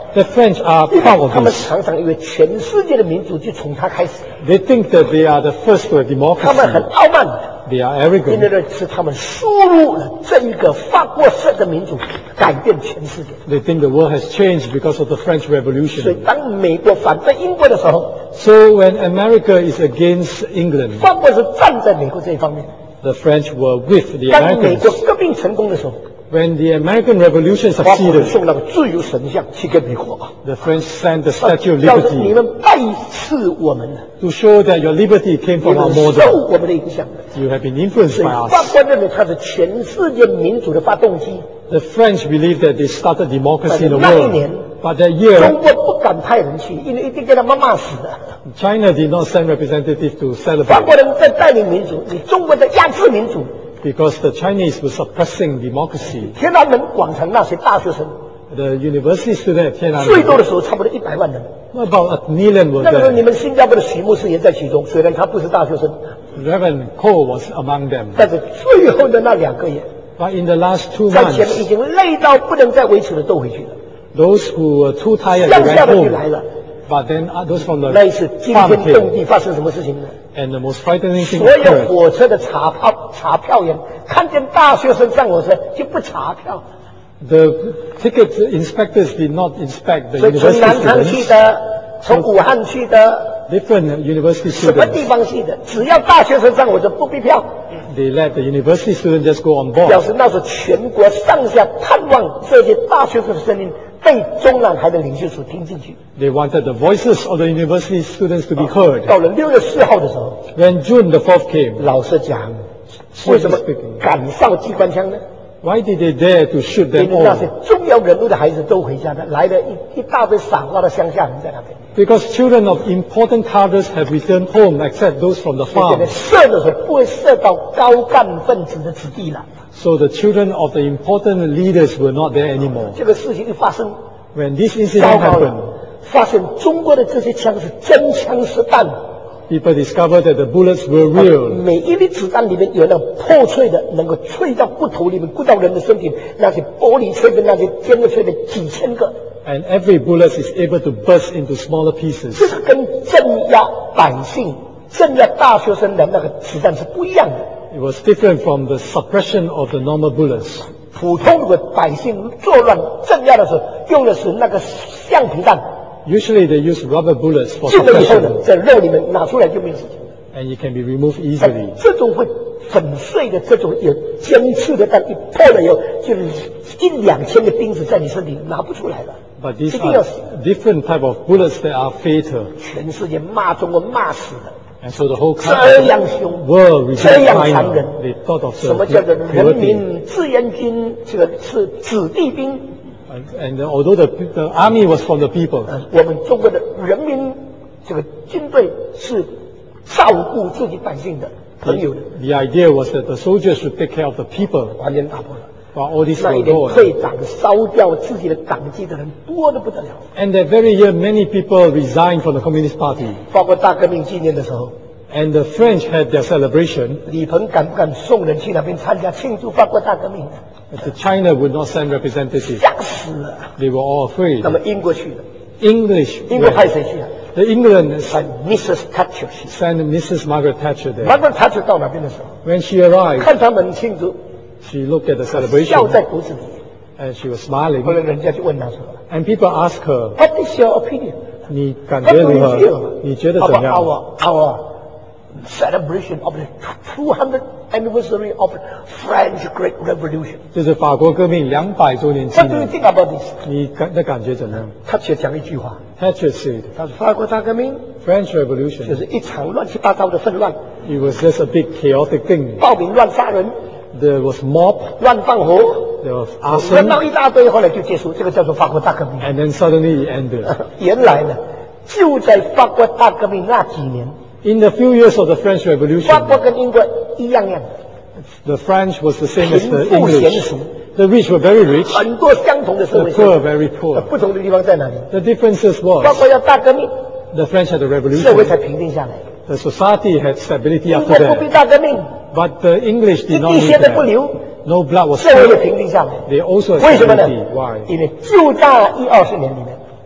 The French are
因
proud
为
of
他们
this.
常常以为全世界的民主就从他开始，
They think that they are the first to a
他们很
democracy.
傲慢，
They are
因为
arrogant.
那是他们输入了这一个法国式的民主，改变全世界。
They think the world has changed because of the French
所以
Revolution.
当美国反对英国的时候，
So when America is against England,
法国是站在美国这一方面。
the French were with the
当美国
Americans.
革命成功的时候，
When the American Revolution
法国人
succeeded,
送那个自由神像去给美国，
the French sent the Statue of
要是你
Liberty
们拜赐我们的，
to show that your liberty came
你
from our
们受
model.
我们的影响的。
You have been influenced
所以
by
法
us.
国认为它是全世界民主的发动机。
The French believe that they started democracy in the
那一年，
world. But that
中
year,
国不敢派人去，因为一定给他们骂死的。
China did not send representatives to
法国
celebrate
人在带领民主，你中国在压制民主。
because the Chinese were suppressing democracy.
天安门广场那些大学生，
The university students at
最
Tiananmen,
多的时候差不多一百万人。
about a million were
那个时候你
there.
们新加坡的许牧师也在其中，虽然他不是大学生，
Reverend Cole was among them.
但是最后的那两个月，
But in the last two
在前面已
months,
经累到不能再维持了，都回去了。
those who were too tired, they
乡下
went
的就来
home.
了。
But then uh, those from
那一
the
次惊
farm
天动
came.
地，发生什么事情呢？
And the most frightening thing
所有
occurred.
火车的查票查票员看见大学生上火车就不查票，
The ticket inspectors did not inspect the
所以从
university
南昌去
students.
的，从武汉去的，
Different university
什么地
students.
方去的，只要大学生上火车不必票，
They let the university students just go on
表
board.
示那时候全国上下盼望这些大学生的声音被中南海的领袖所听进去。
They wanted the voices of the university students to be heard.
到了六月四号的时候，
When June the fourth came,
老实讲，为什么
speaking,
敢上机关枪呢？
why did they dare to shoot
因
them
为那些
all?
重要人物的孩子都回家了，来了一一大堆傻瓜的乡下人在那边。
Because children of important cadres have returned home, except those from the
所以这个
farms.
射的时候不会射到高干分子的子弟了。
So the children of the important leaders were not there anymore.
这个事情一发生，
When this
糟
incident
糕
happened,
了，发现中国的这些枪是真枪实弹，
people discovered that the bullets were real.
每一粒子弹里面有那破碎的，能够脆到骨头里面，骨到人的身体，那些玻璃碎片，那些尖的碎片，几千个，
And every bullet is able to burst into smaller pieces.
这个跟镇压百姓、镇压大学生的那个子弹是不一样的。
It was different from the suppression of the normal bullets.
普通的百姓作乱镇压的时候，用的是那个橡皮弹，
Usually they use rubber bullets for
进了以后呢，
suppression,
在肉里面拿出来就没有事情。
and it can be removed easily.
这种会粉碎的，这种有尖刺的弹，一破了以后，就是一两千个钉子在你身体拿不出来了。
But these
一定要
are
死，
different type of bullets that are fatal.
全世界骂中国骂死了，
And so the whole
这
country
样凶，
world
这
reject
样残忍
China. They thought of
什
the
么叫做人
cruelty.
民志愿军？这个是子弟兵。
And, and although the, the army was from the people,
呃我们中国的人民这个军队是照顾自己百姓的朋友的，
the idea was that the soldiers should take care of the people.
完全打破了。
But all this
那一
were
年
gone.
退党烧掉自己的党籍的人多得不得了。
And that very year, many people resigned from the Communist Party.
法国大革命纪念的时候，
And the French had their celebration,
李鹏敢不敢送人去那边参加庆祝法国大革命？
but China would not send representatives.
吓死了。
They were all afraid.
那么英国去了，
English,
英国派谁去啊？
the England
派 missus Thatcher 去。
sent Missus Margaret Thatcher there.
Margaret Thatcher 到那边的时候，
When she arrived,
看他们庆祝，
she looked at the
笑
celebration
在骨子里。
and she was
后
smiling.
来人家就问他说
And people asked her,
：“What is your opinion?
你感
What
觉
do
如
you
何？
feel
你觉得怎
about
样？
our our celebration of the two hundred anniversary of the French Great Revolution?
就是法国革命两百周年纪
What do you
念，
think about this?”
你感的感觉怎样
Thatcher 讲一句话，
？Thatcher said,
他说：“法国大革命
French
就
Revolution,
是一场乱七八糟的纷乱，
it was just a big chaotic thing.
暴民乱杀人，
There was mob,
乱放火，
there was
人闹
arson,
一大堆，后来就结束。这个叫做法国大革命。
and then suddenly it ended.
原来呢，就在法国大革命那几年，
In the few years of the French
法
Revolution,
国跟英国一样样，
the French was the same as the
贫富悬
English.
殊，
The rich were very rich,
很多相同的社
the
会
poor
现
very
象。
poor.
不同的地方在哪里？
The differences
法
was
国要大革命，
the French had a
社会才
revolution.
平定下来。
The society had stability
英
after
国不必
that.
大革命，
But the English
一
did not
滴
need
血都不
that.
流，
No blood was
社会也
spilled.
平定下来。
They also had
为什么呢
stability. Why?？
因为就在一二十年里面，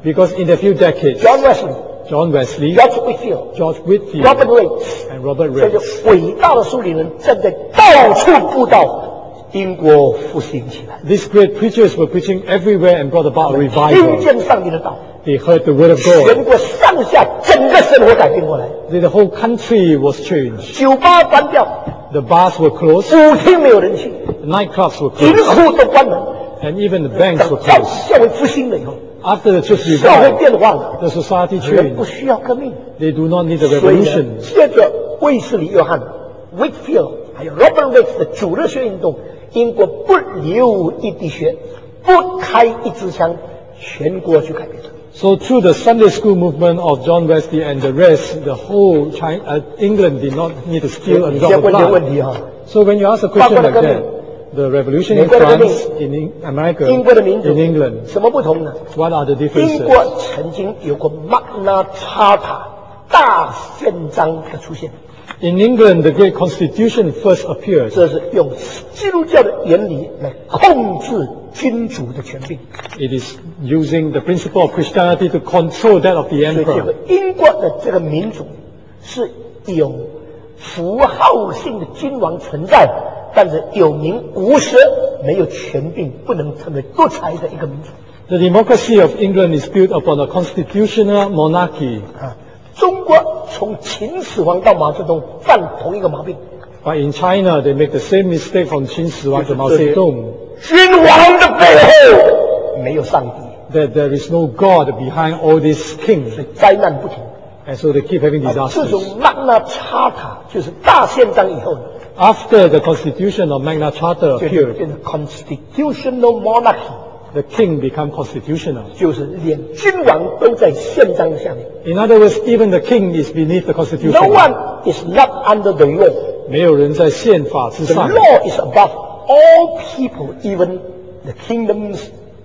Because in a few decades,
John Wesley、
John Wesley,
George Whitefield、
George Whitefield,
Robert Race
and Robert
这
Race,
些伟大的书里人正在到处布道，英国复兴起来，
these great preachers were preaching everywhere and brought about a
听
revival.
见上帝的道，
They heard the word of God.
全国上下整个生活改变过来。
The whole country was changed.
酒吧关掉，
The bars were closed,
舞厅没有人去，
the nightclubs were
银
closed,
行都关门。
and even the banks were
等教
closed.
教会复兴了以后，
After the church
社会
revived,
变化了，
the society
人不
changed.
需要革命。
They do not need a
所以呢
revolution.
接着卫斯理约翰、Whitefield 还有 Robert Race 的主热血运动，英国不流一滴血，不开一支枪，全国去改变。
So through the Sunday school movement of John Wesley and the rest, the whole China, uh, England did not need to steal a
你
drop
先
of
问这个
blood.
问题哈，
So when you ask a question like that, the revolution in France, in Eng- America,
英国的民主
in England,
什么不同呢？
what are the
英
differences?
国曾经有过 Magna Charta 大宪章的出现，
In England, the great constitution first appeared.
这是用基督教的原理来控制君主的权柄。
It is using the principle of Christianity to control that of the
所以这个
emperor.
英国的这个民主是有符号性的君王存在，但是有名无实，没有权柄，不能成为独裁的一个民主。
The democracy of England is built upon a constitutional monarchy.
啊，中国从秦始皇到毛泽东犯同一个毛病，
But in China, they make the same mistake from Qin Shi Huang to Mao Zedong,
君王的背后没有上帝，
that there is no God behind all these kings.
所以灾难不停。
And so they keep having
啊自
disasters.
从 Magna Charta 就是大宪章以后呢，
After the constitution of Magna Charta
就
appeared,
变成 constitutional monarchy，
the king became constitutional.
就是连君王都在宪章的下面。
In other words, even the king is beneath the
No
constitution.
one is not under the law.
没有人在宪法之
The
上。
law is above all people, even the kingdoms,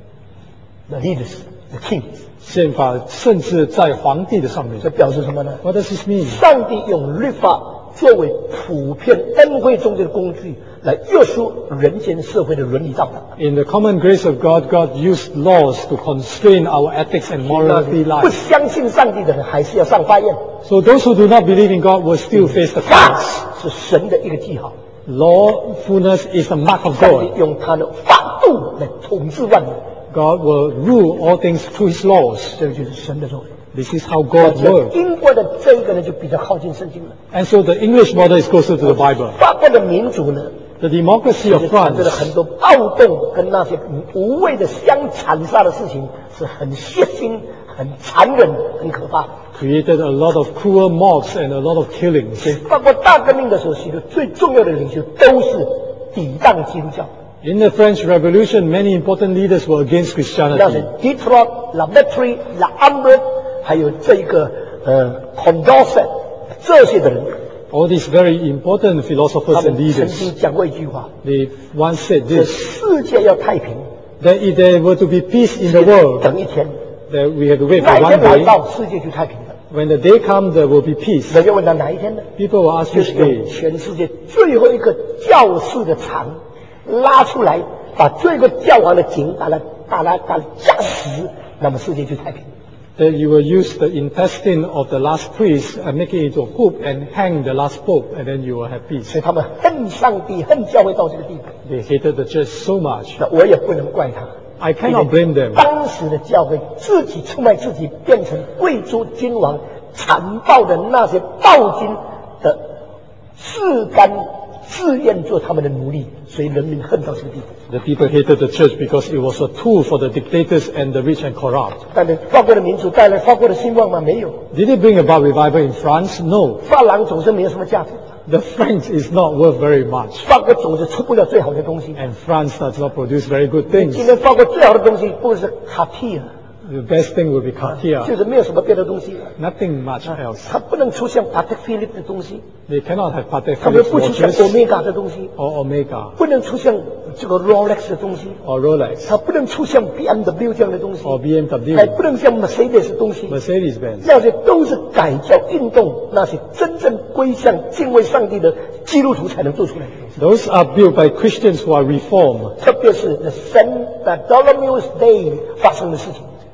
the leaders, the kings.
宪法甚至在皇帝的上面。
这表示什么呢？
What does this mean?
上帝用律法作为普遍恩惠中间的工具，来约束人间社会的伦理道德。
In the common grace of God, God used laws to constrain our ethics and
那
morality
不
life.
相信上帝的人，还是要上法院。
So those who do not believe in God will still face the
法
courts.
是神的一个记号，
Lawfulness is a mark of
上帝
God.
用他的法度来统治万有，
God will rule all things through His laws.
这个就是神的作为。
This is how God
而且
works.
英国的这一个呢，就比较靠近圣经了。
And so the English model is closer to the Bible.
法国的民主呢，
The democracy
就
of
产生了
France
很多暴动跟那些无谓的相残杀的事情，是很血腥、很残忍、很可怕的。
created a lot of cruel mobs and a lot of killings.
法国大革命的时候，许多最重要的领袖都是抵挡基督教，
In the French Revolution, many important leaders were against
那是
Christianity.
Diderot、La Mettrie、La Hambre，还有这一个呃 Condorcet 这些的人，
All these very important philosophers
他
and
们曾
leaders,
经讲过一句话：
they once said
这
this,
世界要太平，
that if there were to be peace in the world,
等一天，
that we have to wait
哪
for
一
one
天来
day.
到，世界就太平了。
When the day comes, there will be peace.
人就问他哪一天呢？
People will ask
就
which
是用
day.
全世界最后一个教士的肠拉出来，把最后一个教皇的井把它把它把它夹死，那么世界就太平。
That you will use the intestine of the last priest and make it into a hoop and hang the last pope, and then you will have peace.
所以他们恨上帝，恨教会到这个地步。
They hated the church so much.
那我也不能怪他。
I cannot blame them.
当时的教会自己出卖自己，变成贵族君王残暴的那些暴君的自甘自愿做他们的奴隶，所以人民恨到这个地步。
The people hated the church because it was a tool for the dictators and the rich and corrupt.
但是法国的民主带来法国的兴旺吗？没有。
Did it bring about revival in France? No.
法郎总是没有什么价值，
The franc is not worth very much.
法国总是出不了最好的东西。
And France does not produce very good
今
things.
天法国最好的东西不是卡地尔，
The best thing will be
就
Cartier.
是没有什么别的东西了。
Nothing much else.
它不能出现 Patek Philippe 的东西，
They cannot have Patek
它们
Philippe
不出现
watches
Omega 的东西，
or Omega
不能出现这个 Rolex 的东西，
or Rolex
它不能出现 B M W 这样的东西，
or B M
还
W,
不能像 Mercedes 的东西。
Mercedes-Benz.
那些都是改教运动，那些真正归向敬畏上帝的基督徒才能做出来的东西。
Those are built by Christians who are reformed.
特别是 The Saint Bartholomew's Day 发生的事情，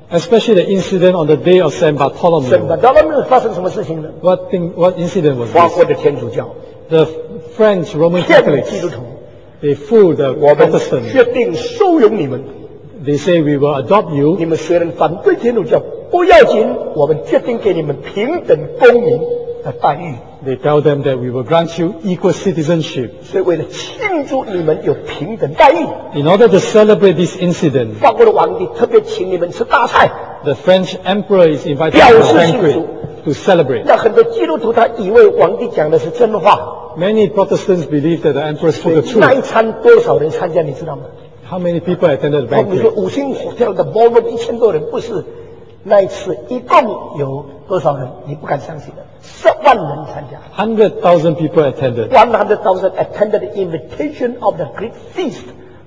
especially the incident on the day of Saint
圣
Bartholomew.
巴多罗密发生什么事情呢？
What thing? What incident was
法
this?
国的天主教
The French Roman
骗
Catholics
基督徒，
they fooled the
我们
Protestants.
决定收容你们。
They say we will adopt you.
你们虽然反对天主教，不要紧，我们决定给你们平等公民的待遇。
They tell them that we will grant you equal citizenship.
所以为了庆祝你们有平等待遇，
In order to celebrate this incident,
法国的皇帝特别请你们吃大菜，
the French emperor is invited
表
to
示
a
庆
banquet
祝。
to celebrate.
那很多基督徒他以为皇帝讲的是真话，
Many Protestants believe that the emperor
所
spoke
以
the
那一
truth.
餐多少人参加，你知道吗？
How many people attended the
我们说
banquet?
五星 hotel 的 ballroom 一千多人，不是，那一次一共有多少人？你不敢相信的，十万人参加。
one hundred thousand people attended.
one hundred thousand attended the invitation of the great feast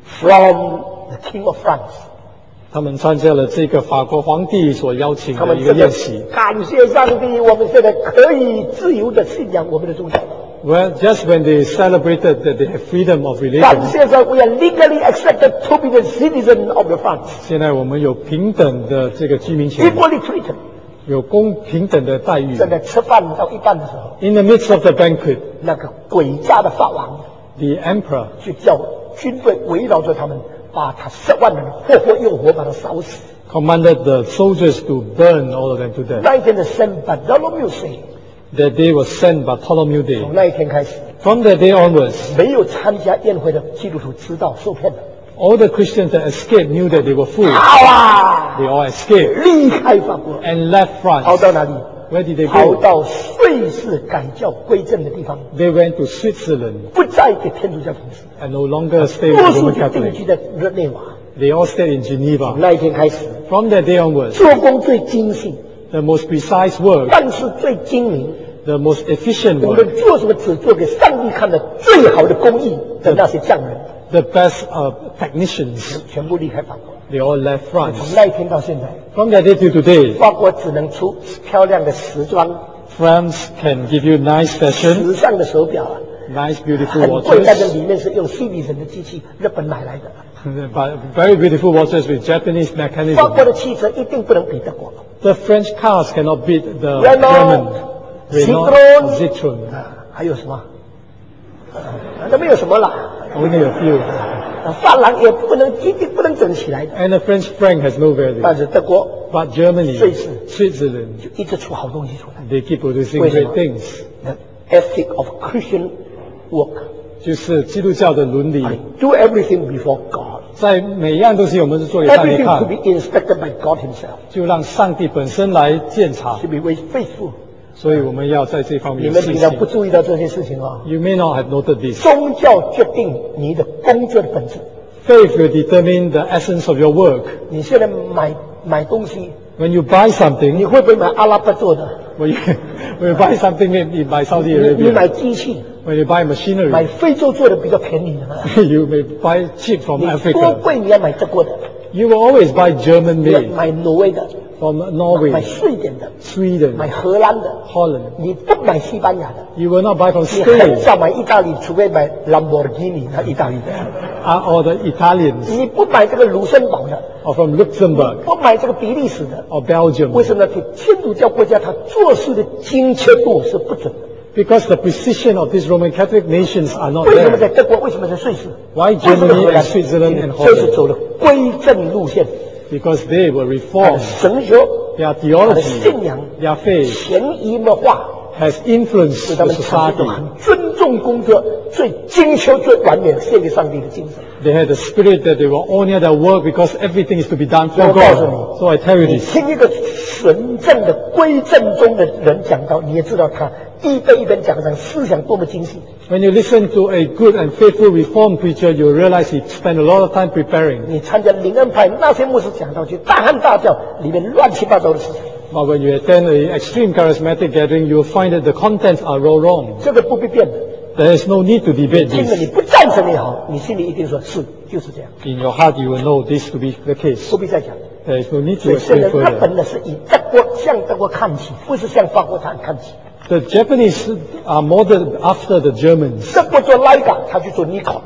from the King of France.
他们参加了这个法国皇帝所邀请的一个
他们真的
宴席。
感谢上帝，我们现在可以自由的信仰我们的宗教。
Well, just when they celebrated that they have freedom of
感
religion,
谢上帝，we are legally accepted to be the citizen of the France,
现在我们有平等的这个居民权，
equally treated.
有公平等的待遇。
正在吃饭到一半的时候，
In the midst of the banquet,
那个诡诈的法王
the emperor
就叫军队围绕着他们，把他十万人活活用火把他烧死。
commanded the soldiers to burn all of them to death.
那一天的圣巴多罗缪 Day，
That day was Saint Bartholomew
从
Day.
那一天开始，
From that day onwards,
没有参加宴会的基督徒知道受骗了。
all the Christians that escaped knew that they were fooled.
好啊，
They all escaped
离开法国，
and left
跑
France.
到哪里？
Where did they
跑
go?
到瑞士改教归正的地方，
They went to Switzerland
不再给天主教同事，
and no longer stayed
多
with
数
Roman
就定
Catholic.
居在日内瓦。
They all stayed in Geneva.
那一天开始，
From that day onwards,
做工最精细，
the most precise work,
但是最精明。
the most efficient
无
work,
论做什么，只做给上帝看的最好的工艺的那些匠人，
the best uh, technicians,
全部离开法国。
they all left
从
France.
那一天到现在，
From that day to today,
法国只能出漂亮的时装、
France can give you nice fashion,
时尚的手表啊，
nice beautiful
很贵，但是
watches,
里面是用 C D 人的机器，日本买来的。
but very beautiful watches with Japanese
法
mechanism.
国的汽车一定不能比德国。
The French cars cannot beat the
Renault,
German Renault,
Citroën
Citroen.
啊，还有什么？啊，那没有什么了。
Only a few.
啊，法郎也不能一定不能整起来的。
And the French franc has no value.
但是德国
But Germany,
Swiss.
Switzerland,
就一直出好东西出来。
they keep producing
为什么
great things.
The ethic of Christian work.
就是基督教的伦理，
I do everything before God.
在每一样东西我们是做给上帝
Everything to
看，
be inspected by God Himself.
就让上帝本身来鉴察
To，be very faithful.
所以我们要在这方面
你
有信心
们平常不。注意到这些事情啊、
You may not have noted this.
宗教决定你的工作的本质。
Faith will determine the essence of your work.
你现在买买东西，
When you buy
你
something,
会不会买阿拉伯做的？
when you, when you buy something made in by Saudi
你你买
Arabia,
机器，
when you buy
买
machinery,
非洲做的比较便宜的。
you may buy cheap from
你多
Africa.
贵你要买德国的，
You will always buy German
你要
made
买挪威的，
from
买
Norway,
瑞典的，买
Sweden,
荷兰的，
Holland.
你不买西班牙的。
You will not buy from
你很
Spain
少买意大利，除非买兰博基尼，那意大利的。
uh, or the Italians
你不买这个卢森堡的，
or from Luxembourg
不买这个比利时的，
or Belgium.
为什么呢？天主教国家它做事的精确度是不准的。
Because the precision of these Roman Catholic nations are not
为什么在
there.
德国？为什么在瑞士？
Why
为什么
Germany
荷兰
and Switzerland and
这是
Holland?
走了归正路线，
Because they were
它的
reformed.
神学、
Their
它的
theology,
信仰
their faith
潜移默化，
has influenced
使他
the
们产生一种
society.
很尊重工作、最精确、最完美献给上帝的精神。
They had the spirit that they will honor their work because everything is to be done
所以
for
我告诉
God.
你，
So I tell you
你
this.
听一个纯正的归正宗的人讲到，你也知道他一边一边讲讲思想多么精细。
When you listen to a good and faithful reformed preacher, you realize he spent a lot of time preparing.
你参加灵恩派那些牧师讲到，就大喊大叫，里面乱七八糟的事情，
But when you attend an extreme charismatic gathering, you'll find that the contents are all wrong.
这个不必辩的。
There is no need to debate
听了你
this.
不赞成也好，你心里一定说是，就是这样，
In your heart, you will know this to be the case.
不必再讲。
There is no need
所
to
以现在
explain
日
further.
本呢是以德国向德国看齐，不是向法国看看齐。
The Japanese are modeled after the Germans.
德国做 Leica，他去做 Nikon，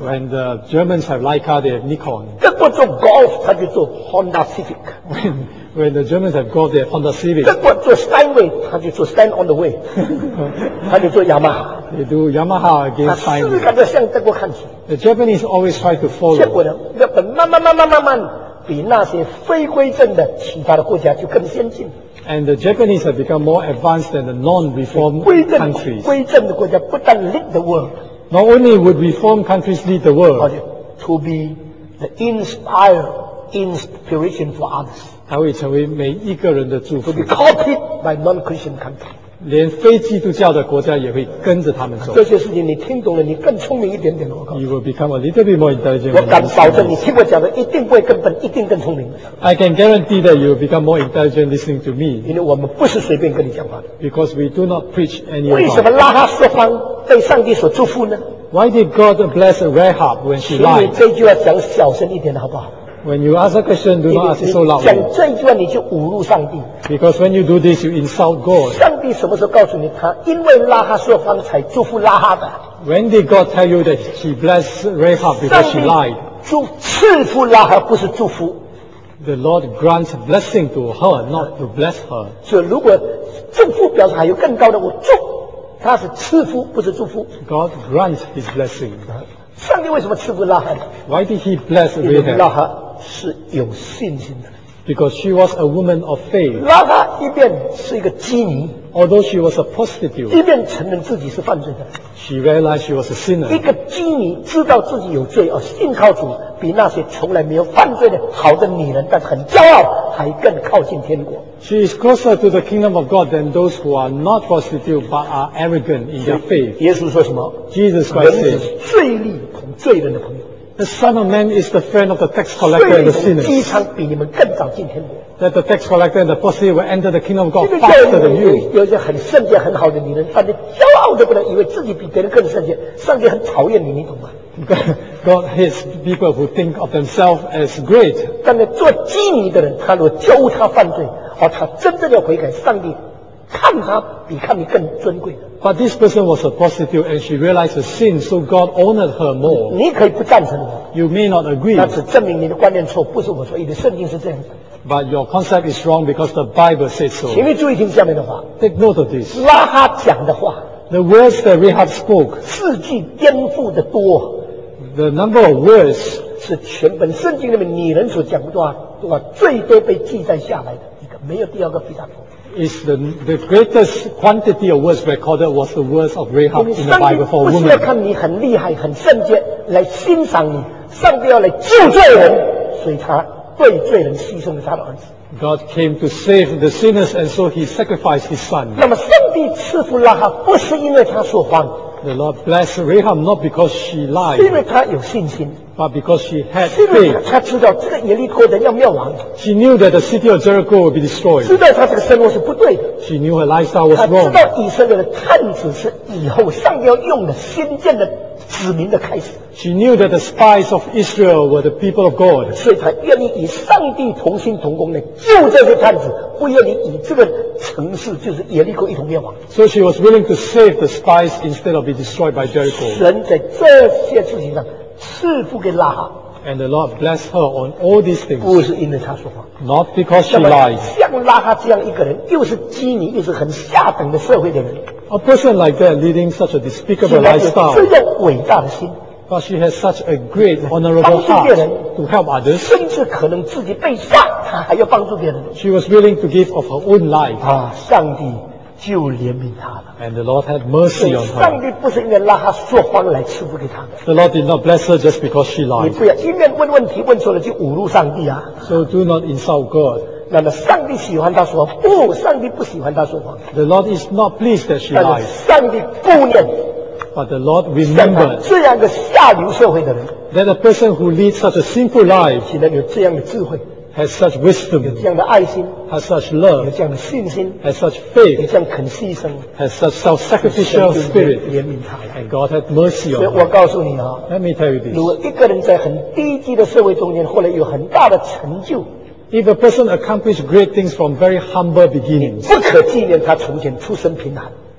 When the Germans have Leica, they have Nikon.
德国做 Golf， 他就做 Honda Civic。
When, when the Germans have Golf, they have Honda
德
Civic.
国做 Steinway， 他就做 Stand on the Way， 他就做雅马哈。
They do Yamaha
他
against
试
Steinway.
看着向德国看齐，
The Japanese always try to
结果
follow.
呢，日本慢慢慢慢慢慢慢比那些非规正的其他的国家就更先进。
And the Japanese have become more advanced than the non-reformed
规正
countries.
规正的国家不但 lead the world，
Not only would reformed countries lead the
而
world,
且 to be the inspire inspiration for others，
还会成为每一个人的祝
to
福。
be copied by non-Christian countries。
连非基督教的国家也会跟着他们走。
这些事情你听懂了，你更聪明一点点。我告诉你，
You will become a little bit more intelligent.
我
when
敢
you
保
listen
证，
to
你
this.
听我讲的一定不会更笨，一定更聪明，
I can guarantee that you will become more intelligent listening to me
因为我们不是随便跟你讲话的。
because we do not preach any
为
of
什么
God.
拉哈说谎被上帝所祝福呢？
Why did God bless Rahab when she
请你
lied?
这句话讲小声一点的好不好？
When you ask a question, do
你
not ask it so
你
loudly
讲这一句话你就侮辱上帝。
because when you do this, you insult God.
上帝什么时候告诉你他因为拉哈说谎才祝福拉哈的？
When did God tell you that He blessed Rahab
上
because she
帝
lied?
祝赐福拉哈不是祝福。
The Lord grants blessing to her, not to bless her.
所以如果祝福表示还有更高的，我祝他是赐福不是祝福。
God grants His blessing.
上帝为什么赐福拉哈呢？
Why did He bless
因为拉
Rahab?
哈是有信心的。
Because she was a woman of faith.
拉哈一边是一个妓女，
Although she was a prostitute,
一边承认自己是犯罪的。
she realized she was a
一
sinner.
个妓女知道自己有罪而信靠主，比那些从来没有犯罪的好的女人，但是很骄傲，还更靠近天国。
She is closer to the kingdom of God than those who are not prostitute but are arrogant in their faith.
耶稣说什么？
Jesus
人
Christ
是
said,
罪力同罪人的朋友，
the Son of Man is the friend of the tax
罪
collector
力
and the
同饥
sinners.
荒比你们更早进天国。
That the tax collector and the prostitute will enter the kingdom of God
这个教
faster
会
than
有
you.
有一些很圣洁、很好的女人，但是骄傲的不能，以为自己比别人更圣洁，上帝很讨厌你，你懂吗？
God hates people who think of themselves as great.
但是做妓女的人，他如果教他犯罪，而他真正的悔改，上帝看他比看你更尊贵的。
But this person was a prostitute and she realized her sin, so God honored her more.
你可以不赞成我，
You may not agree,
那只证明你的观念错，不是我说，你的圣经是这样讲。
but your concept is wrong because the Bible says
请
so.
你注意听下面的话，
Take note of this.
拉哈讲的话，
The words that Rahab spoke,
字句颠覆的多，
the number of words
是全本圣经里面女人所讲的话，话最多被记载下来的一个，没有第二个比他多。
is the, the greatest quantity of words recorded was the words of Rahab
因为
in the
上帝
Bible for
不
a
是要
woman.
看你很厉害、很圣洁来欣赏你，上帝要来救罪人，所以他对罪人牺牲了他的儿子。
God came to save the sinners and so He sacrificed His son.
那么上帝赐福拉哈，不是因为他说谎，
The Lord blessed Rahab not because she
是因
lied,
为他有信心，
but because she had
是因为
faith.
他知道这个耶利哥人要灭亡，
She knew that the city of Jericho would be destroyed.
知道他这个生活是不对的，
She knew her lifestyle was
他知
wrong.
道以色列的探子是以后上帝要用的新建的子民的开始，
She knew that the spies of Israel were the people of God.
所以他愿意与上帝同心同工的救这些探子，不愿意以这个城市就是耶利哥一同灭亡。
So she was willing to save the spies instead of be destroyed by Jericho.
神在这些事情上赐福给拉哈，
And the Lord blessed her on all these things,
不是因为他说谎。
not because she
那么
lied.
像拉哈这样一个人，又是妓女，又是很下等的社会的人，
A person like that leading such a
竟
despicable
然有这
lifestyle,
样伟大的心，
but she has such a great, honorable
帮助别
heart
人，
to help others.
甚至可能自己被杀，他还要帮助别人
She was willing to give of her own life,
啊！上帝就怜悯他了。
and the Lord had
所
mercy
以
on
上
her.
帝不是因为拉哈说谎来赐福给他的，
The Lord did not bless her just because she
你
lied.
不要一面问问题问错了就侮辱上帝啊！
So do not insult God.
那么上帝喜欢他说谎，不，上帝不喜欢他说谎，
The Lord is not pleased that she
但
lied,
是上帝顾念
but the Lord
像他
remembered
这样的下流社会的人，
that a person who leads such a sinful life
竟然有这样的智慧，
has such
有
wisdom,
这样的爱心，
has such
有
love,
这样的信心，
has such
有
faith,
这样肯牺牲，
has such self-sacrificial
神就
spirit,
怜悯他了。
and God had mercy
所以
on
我
her.
告诉你啊，
Let me tell you
如
this.
果一个人在很低级的社会中间，后来有很大的成就，
If a person accomplished great things from very humble beginnings,
不可纪念他从前出身贫寒。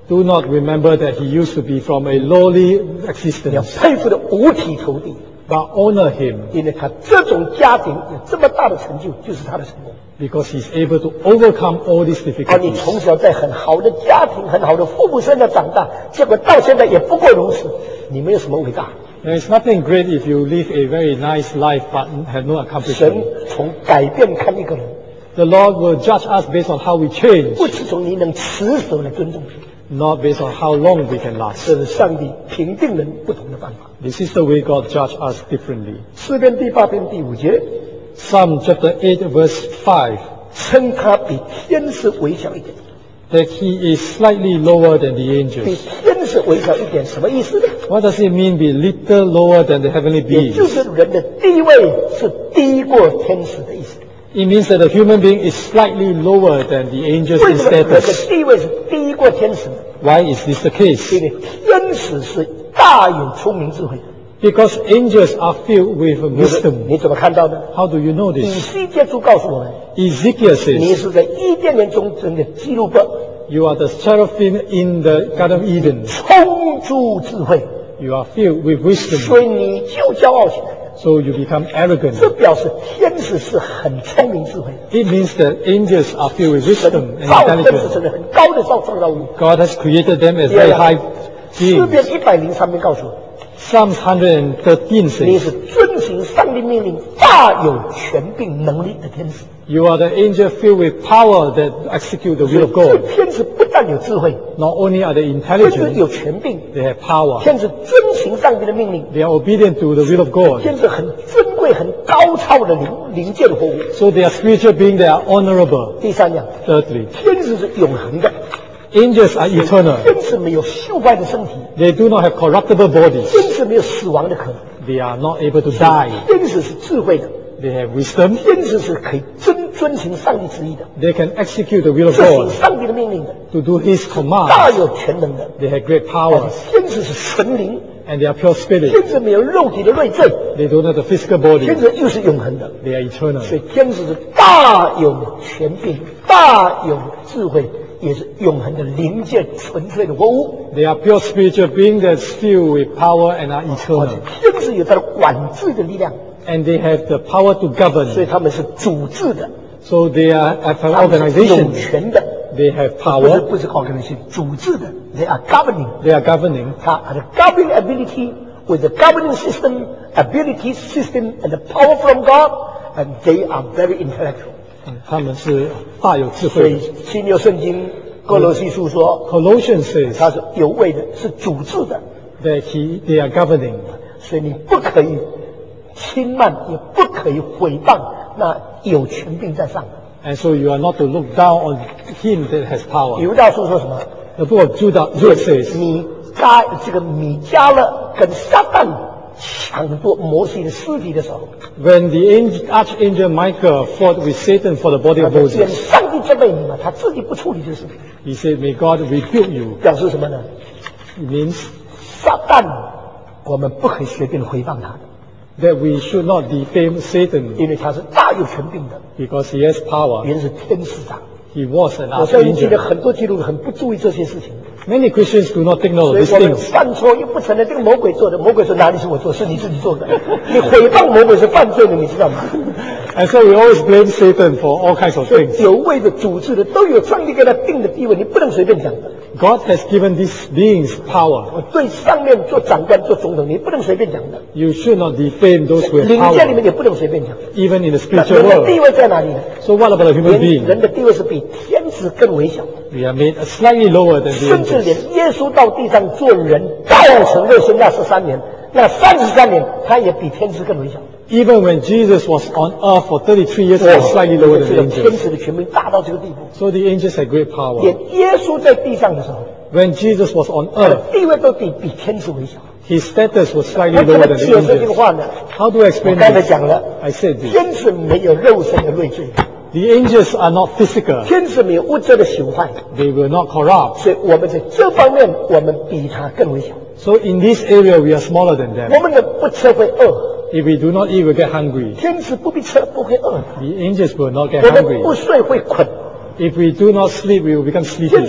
Do not remember that he used to be from a lowly
你要
existence,
佩服的五体投地，
but honor him
因为他这种家庭有这么大的成就，就是他的成功。
because he's able to overcome all these
而你
difficulties.
从小在很好的家庭、很好的父母身上长大，结果到现在也不过如此，你没有什么伟大。
There is nothing great if you live a very nice life but have no
神
accomplishment.
从改变看一个人，
The Lord will judge us based on how we change,
不是从你能持守来尊重你，
not based on how long we can last.
这是上帝评定人不同的办法。
This is the way God judges us differently.
诗篇第八篇第五节，
Psalm chapter eight verse five,
称他比天使微小一点，
that he is slightly lower than the
比
angels.
天使微小一点，什么意思呢？
What does it mean be little lower than the heavenly
也就
beings?
是人的地位是低过天使的意思。
It means that the human being is slightly lower than the angels
为
in
什么人的
status.
地位是低过天使呢？
Why is this the case?
因为天使是大有聪明智慧的。
Because angels are filled with
你是
wisdom.
你怎么看到呢？
How do you know
以
this?
西结书告诉我们，
Ezekiel
你
says,
是在伊甸园中生的基路伯，
you are the seraphim in the Garden of Eden.
充足智慧，
You are filled with
所
wisdom.
以你就骄傲起来。
So you become arrogant.
这表示天使是很聪明智慧的。
It means that angels are filled with
神
wisdom and
造天使
intelligence.
是很高的造创造物。
God has created them as very high
诗
beings.
篇一百零三篇告诉我，
Psalms one hundred thirteen
你
says,
是遵行上帝命令、大有权柄能力的天使。
you are the angel filled with power that execute the
所
will
以
of
这
God.
天使不但有智慧，
Not only are they
天使
intelligent,
有权柄，
they have power.
天使遵行上帝的命令，
They are obedient to the will of God.
天使很尊贵、很高超的灵灵界的活物。
So they are spiritual beings that are honorable.
第三样，
Thirdly,
天使是永恒的，
angels are eternal.
天使没有朽坏的身体，
They do not have corruptible bodies.
天使没有死亡的可能，
They are not able to die.
天使是智慧的，
They have wisdom.
天使是可以遵遵行上帝旨意的，
They can execute the will of
执行
God
上帝的命令的，
to do His
大
command.
有全能的。
They have great powers
天使是纯灵，
and they are pure spirit.
天使没有肉体的累赘，
They don't have the physical body.
天使又是永恒的。
They are eternal.
所以天使是大有权柄、大有智慧，也是永恒的灵界纯粹的活物。
They are pure spiritual beings that filled with power and are
而
eternal.
且天使有它的管制的力量，
And they have the power to
所
govern.
以他们是主治的，
So they are have an
他们是有
organization.
权的，
They have
不是
power.
不是 organization，主治的。They are governing，
They are governing.
他 the governing ability with the governing system, ability system and the power from God, and they are very intellectual。
嗯他们是大有智
所以
慧。
新约圣经哥罗西书说，
Colossians says
他是有位的，是主治的。
that he, they are governing.
所以你不可以轻慢，也不可以毁谤那有权柄在上的。
And so you are not to look down on him that has power.
犹大书说什么？
The book of Judah, Jude says,
米迦这个米迦勒跟撒旦抢夺摩西的尸体的时候，
when the angel, archangel Michael fought with Satan for the body
他
of
说：“既然
Moses,
上帝责备你嘛，他自己不处理这个事情，
he said, may God rebuke you.
表示什么呢？
It means
撒旦，我们不可以随便回谤他的，
that we should not defame Satan
因为他是大有权柄的，
because he has power.
原是天使长。
He was an
我相信今天
archangel.
很多基督徒很不注意这些事情。”
Many Christians do not take note
所
of
以
these
我们
things.
犯错又不承认这个魔鬼做的，魔鬼说哪里是我做，是你自己做的。你诽谤魔鬼是犯罪的，你知道吗？
And so we always blame Satan for all kinds of
所以
things.
有位的、主治的都有上帝给他定的地位，你不能随便讲的。
God has given these beings power.
我对上面做长官、做总统，你不能随便讲的。
You should not defame those who have
灵界里
power,
面也不能随便讲。
even in the
那
spiritual
人的地
world.
位在哪里呢？
So what about a human
人
being?
人的地位是比天使更微小，
We are made slightly lower than the
甚至
angels.
连耶稣到地上做人道成肉身那十三年，那三十三年他也比天使更微小。
Even when Jesus was on earth for thirty-three years, he was slightly lower
这
than
个
the
天
angels.
使的权柄大到这个地步。
So the angels had great power.
连耶稣在地上的时候，
When Jesus was on
他的
earth,
地位都比比天使微小。
his status was
我
slightly
怎
lower
么
than
解
the
释这个
angels.
话呢？
How do I
我
explain
刚才
this?
讲了，
I said this.
天使没有肉身的累赘，
The angels are not physical.
天使没有物质的朽坏，
They will not corrupt.
所以我们在这方面我们比他更微小。
So in this area, we are smaller than
我
them.
们的不吃会饿，
If we do not eat, we get hungry.
天使不必吃不会饿，
The angels will not get
我们
hungry.
不睡会困，
If we do not sleep, we will become
天
sleepy.
使不必打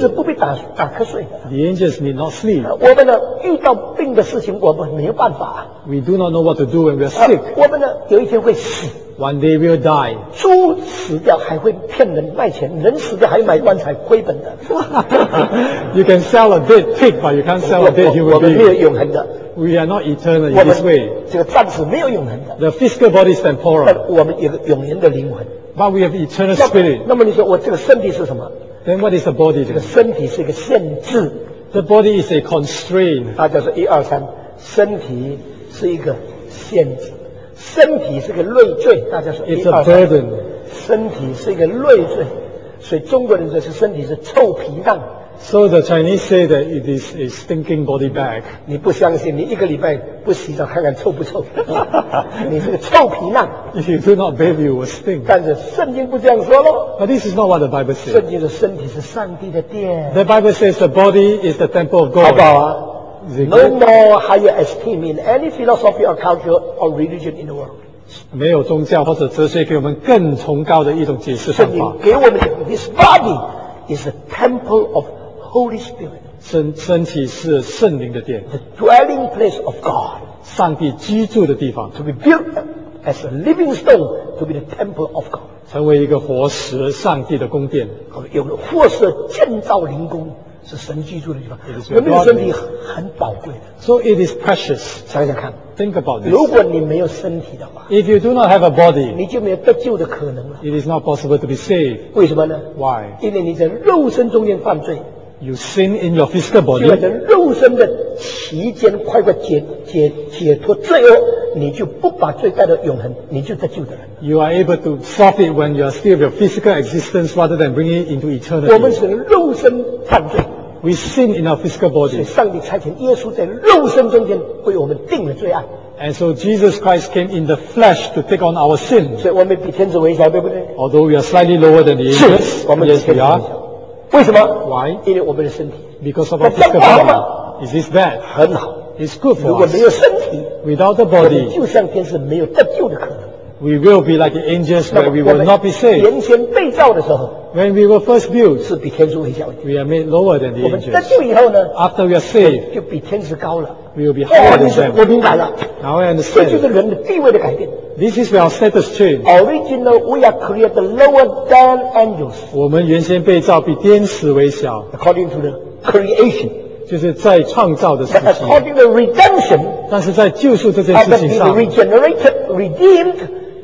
打打瞌睡的。
The angels need not sleep.
我们呢，遇到病的事情，我们没有办法。
We do not know what to do when we are sick.
我们呢，有一天会死。
One day we will die.
猪死掉还会骗人卖钱，人死掉还买棺材亏本的。
You can sell a dead pig, but you can't sell a dead
我
human
我们没有
being.
永恒的，
We are not eternal
我
in this
们
way.
这个暂时没有永恒的，
The physical body is
但
temporal,
我们有个永恒的灵魂。
but we have eternal
那
spirit.
那么你说我这个身体是什么？
Then what is the body
这个
then?
身体是一个限制。
The body is a constraint.
大家说一二三，身体是一个限制，身体是个累赘。大家说一
It's
二
a
三，
burden.
身体是一个累赘，所以中国人说是身体是臭皮囊。
So the Chinese say that it is a stinking body bag.
你不相信，你一个礼拜不洗澡看看臭不臭？你是个臭皮囊。
If you do not bathe, you will stink.
但是圣经不这样说喽。
But this is not what the Bible
圣
says.
经说身体是上帝的殿，
The Bible says the body is the temple of
好不好
God.
啊
Is it
？No
good?
more higher esteem in any philosophy or culture or religion in the world。
没有宗教或者哲学给我们更崇高的一种解释
圣经
方法。
给我们的 This body is the temple of Holy Spirit，
身身体是圣灵的殿，
the dwelling place of God，
上帝居住的地方，
to be built as a living stone to be the temple of God。
成为一个活石，上帝的宫殿。
有了或是建造灵宫，是神居住的地方
It is。
我们的身体
godly
很宝贵的，
So it is precious.
想想看，
Think about this.
如果你没有身体的话，
If you do not have a body,
你就没有得救的可能了。
it is not possible to be saved.
为什么呢？
Why?
因为你在肉身中间犯罪，
You sin in your physical
就在
body.
肉身的期间快快解解解脱罪恶，你就不把罪带到永恒，你就得救的人。
You are able to solve it when you are still your physical existence rather than bringing it into
我们
eternity.
是肉身犯罪，
We sin in our physical
所以
body.
上帝差遣耶稣在肉身中间为我们定了罪案，
And so Jesus Christ came in the flesh to take on our sin.
所以我们比天使微小，对不对？
Although we are slightly lower than the
是
angels,
我们比
yes
天
we
使微
are.
小。为什么？
Why?
因为我们的身体
Because of our
那这样
physical
不好吗？
body. Is this bad?
很好。
It's good
如
for
果没有
us.
身体，
Without the
我们
body,
就像天使没有得救的可能。
we will be like the angels
那
where
么
we
我
will
们
not be saved.
原先被造的时候，
When we were first built,
是比天使微小一点。
we are made lower than the
我们得
angels.
救以后呢，
After we are saved,
就比天使高了。
we will be
哦
higher，
你
than
说
them.
我明白了，
Now I
这就是
understand.
人的地位的改变。
This is where our status change.
Original, we are created lower than angels
我们原先被造比天使为小，
according to the creation.
就是在创造的时
But
期。
according to redemption,
但是在救赎这件
after
事情
being
上，
regenerated, redeemed,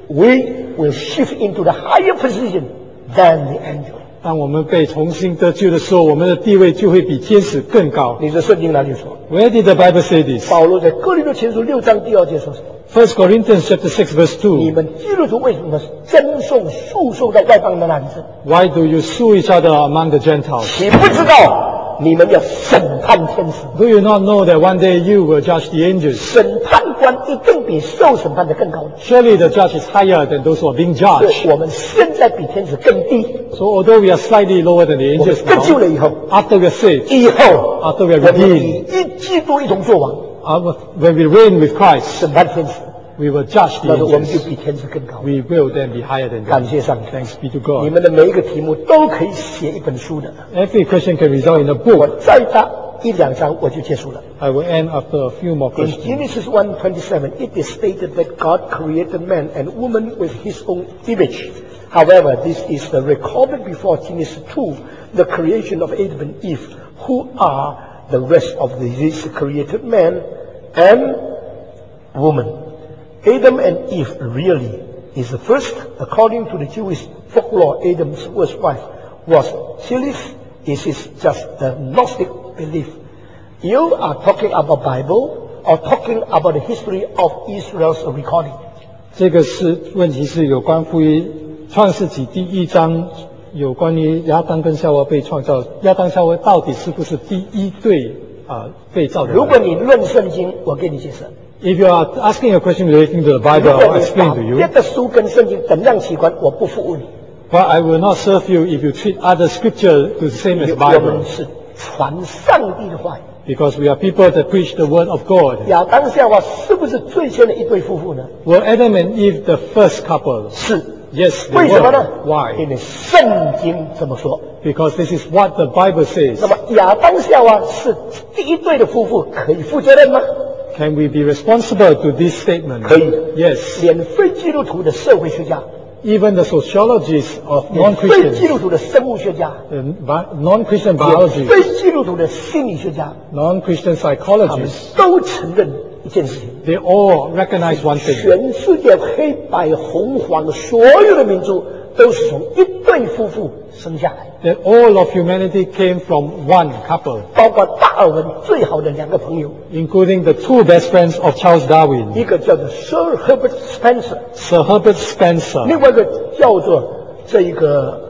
we will shift into the higher position than the angel.
当我们被重新得救的时候，我们的地位就会比天使更高。
你说圣经哪里说？
Where did the Bible say this?
保罗在哥林多前书六章第二节说什么？
First Corinthians chapter six verse
你
two.
们基督徒为什么争讼诉讼到外邦的难子？
Why do you sue each other among the Gentiles?
岂不知道你们要审判天使？
Do you not know that one day you will judge the angels?
审判官一定比受审判的更高的。
Surely the judge is higher than those who are being
所
judged.
以我们现在比天使更低。
So although we are slightly lower than the
我们
angels
得救
now,
了以后，
after we are saved,
以后
after we
我
are
们
redeemed,
以一基督一同作王，
uh, when we reign with Christ,
审判天使，
we will judge the
那时候我们就
angels.
比天使更高。
We will then be higher than
感
them.
谢上帝，
Thanks be to
你
God.
们的每一个题目都可以写一本书的。
Every question can result in a
我
book.
再答一两章我就结束了。
I will end after a few more
In
questions.
Genesis one twenty-seven, it is stated that God created man and woman with his own image. However, this is uh, recorded before Genesis two, the creation of Adam and Eve, who are the rest of the, this created man and woman. Adam and Eve really is the first. According to the Jewish folklore, Adam's first wife was Chilish. This is just a Gnostic belief. You are talking about Bible or talking about the history of Israel's recording?
这个是问题是有关乎于创世纪第一章有关于亚当跟夏娃被创造，亚当夏娃到底是不是第一对啊、被造的人？
如果你论圣经，我给你解释。
If you are asking a question relating to the
如
Bible,
果
I'll
你
explain
把
to
别
you.
的书跟圣经等量齐观，我不服务你。
But I will not serve you if you treat other scripture the same as
我
Bible,
们是传上帝的话语。
because we are people that preach the word of God.
亚当夏娃是不是最先的一对夫妇呢？
Were Adam and Eve the first couple?
是。
Yes, they
为什么呢
were.
因
Why?
为圣经这么说。
Because this is what the Bible says.
那么亚当夏娃是第一对的夫妇，可以负责任吗？
Can we be responsible to this statement?
可以。
Yes.
连非基督徒的社会学家，
Even the sociologists of
连非基
non-Christians,
督徒的生物学家，
the bi- non-Christian
连
biologists,
非基督徒的心理学家，
non-Christian
他们
psychologists,
都承认一件事情：
they all recognize one thing.
全世界黑白红黄所有的民族都是从一对夫妇生下来，
That all of humanity came from one couple,
包括达尔文最好的两个朋友，
including the two best friends of Charles Darwin,
一个叫做 Sir Herbert Spencer，
Sir Herbert Spencer,
另外一个叫做这一个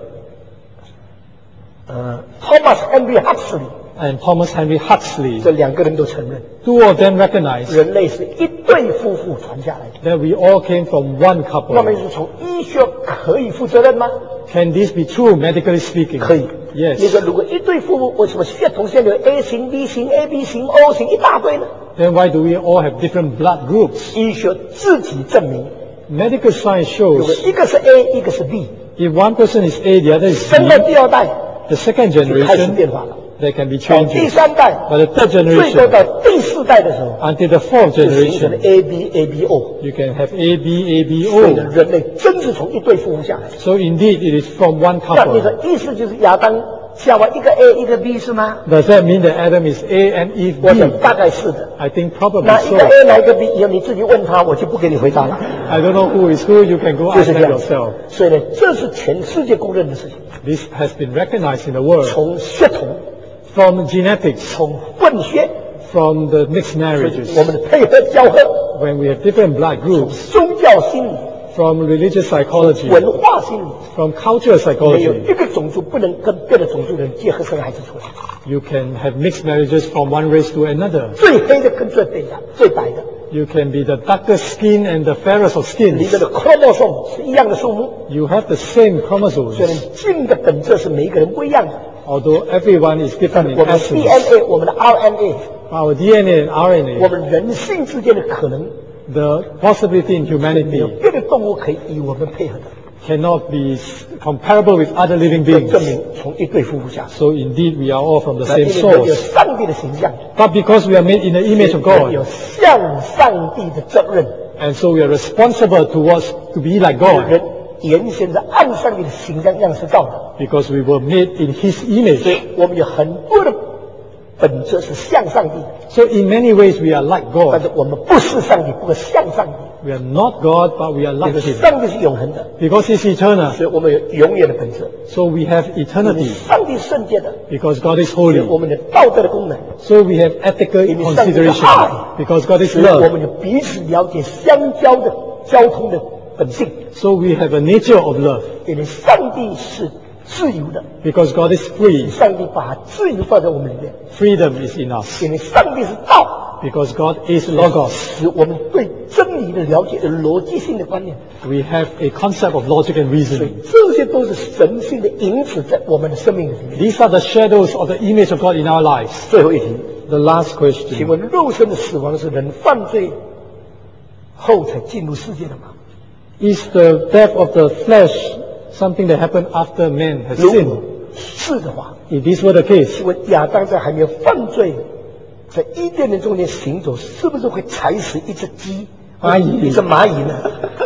呃 Thomas Henry Huxley，
and Thomas Henry Huxley.
这两个人都承认，
Two of them recognize
人类是一对夫妇传下来的。
that we all came from one
那么
couple.
就是从医学可以负责任吗？
Can this be true, medically speaking?
可以。你
Yes.
说如果一对夫妇为什么血统线有 A 型、B 型、A B 型、O 型一大堆呢？
Then why do we all have different blood groups?
医学自己证明，
Medical science
如果
shows
一个是 A， 一个是 B，
if one person is A, the other is
生到
B,
第二代
the second
就开始
generation,
变化了。
there can be
到第
changes.
三代，
But the third
最多
generation,
到第四代的时候，
until the fourth
就形成了
generation,
A B A B O。
you can have A, B, A, B,
所以呢，
O.
人类真是从一对夫妇下来的。
So indeed, it is from one
那你说
couple.
意思就是亚当夏娃一个 A 一个 B 是吗？
Does that mean that Adam is A and Eve
我想
B?
大概是的。
I think probably
哪一个
so.
A 哪一个 B，以后你自己问他，我就不给你回答了。
I don't know who is who. You can go
就
ask
是这
them
样
yourself.
所以呢，这是全世界公认的事情。
This has been recognized in the world
从血统，
from genetics,
从混血，
from the mixed
我
marriages,
们的配合交合，
when we have different blood groups,
宗教心理、
from religious psychology,
文化心理，
from cultural
没有
psychology.
一个种族不能跟别的种族的人结合生孩子出来。
You can have mixed marriages from one race to another.
最黑的跟最白的、最白的，
You can be the darker skin and the fairest of
里
skins.
面的 chromosome 是一样的数目，
You have the same
虽然
chromosomes,
基因的本质是每一个人不一样的。
although everyone is different in
我们的 D N
essence.
A， 我们的 R N A，
Our D N A and
我
R N A,
们人性之间的可能，
the possibility in
没有
humanity
别的动物可以与我们配合的。
cannot be s- comparable with other living
这
beings.
证明从一对夫妇下手。
So indeed, we are all from the
那因
same
为人有
source.
上帝的形象，
But because we are made in the image of
人有
God,
向上帝的责任。
and so we are responsible towards to be like
人
God,
原先是按上帝的形象样式造的，
because we were made in His
所
image.
以我们有很多的本质是像上帝的，
So in many ways, we are like
但
God.
是我们不是上帝，不过像上帝。
We are not God, but we are
因
like
为
Him.
上帝是永恒的，
Because He's eternal,
所以我们有永远的本质。
so we have
因为
eternity.
上帝是圣洁的，
Because God is
所以
holy,
我们有道德的功能，
so we have ethical
因为上帝是
consideration.
爱，
Because God is
所以我
love,
们有彼此了解、相交的交通的本性。
so we have a nature of love.
因为上帝是自由的，
Because God is free,
上帝把自由放在我们里面。
freedom is in us.
因为上帝是道，
Because God is Logos,
使我们对真理的了解的逻辑性的观念。
we have a concept of logic and
所以
reasoning.
这些都是神性的影子在我们的生命里面。
These are the shadows of the image of God in our lives.
最后一题，
The last
请
question.
问肉身的死亡是人犯罪后才进入世界的吗？
Is the death of the flesh something that happened after man has
如
sinned?
果是的话，
If this were the case,
请问亚当在还没有犯罪，在伊甸园中间行走，是不是会踩死一只鸡、
蚂蚁
一只蚂蚁呢？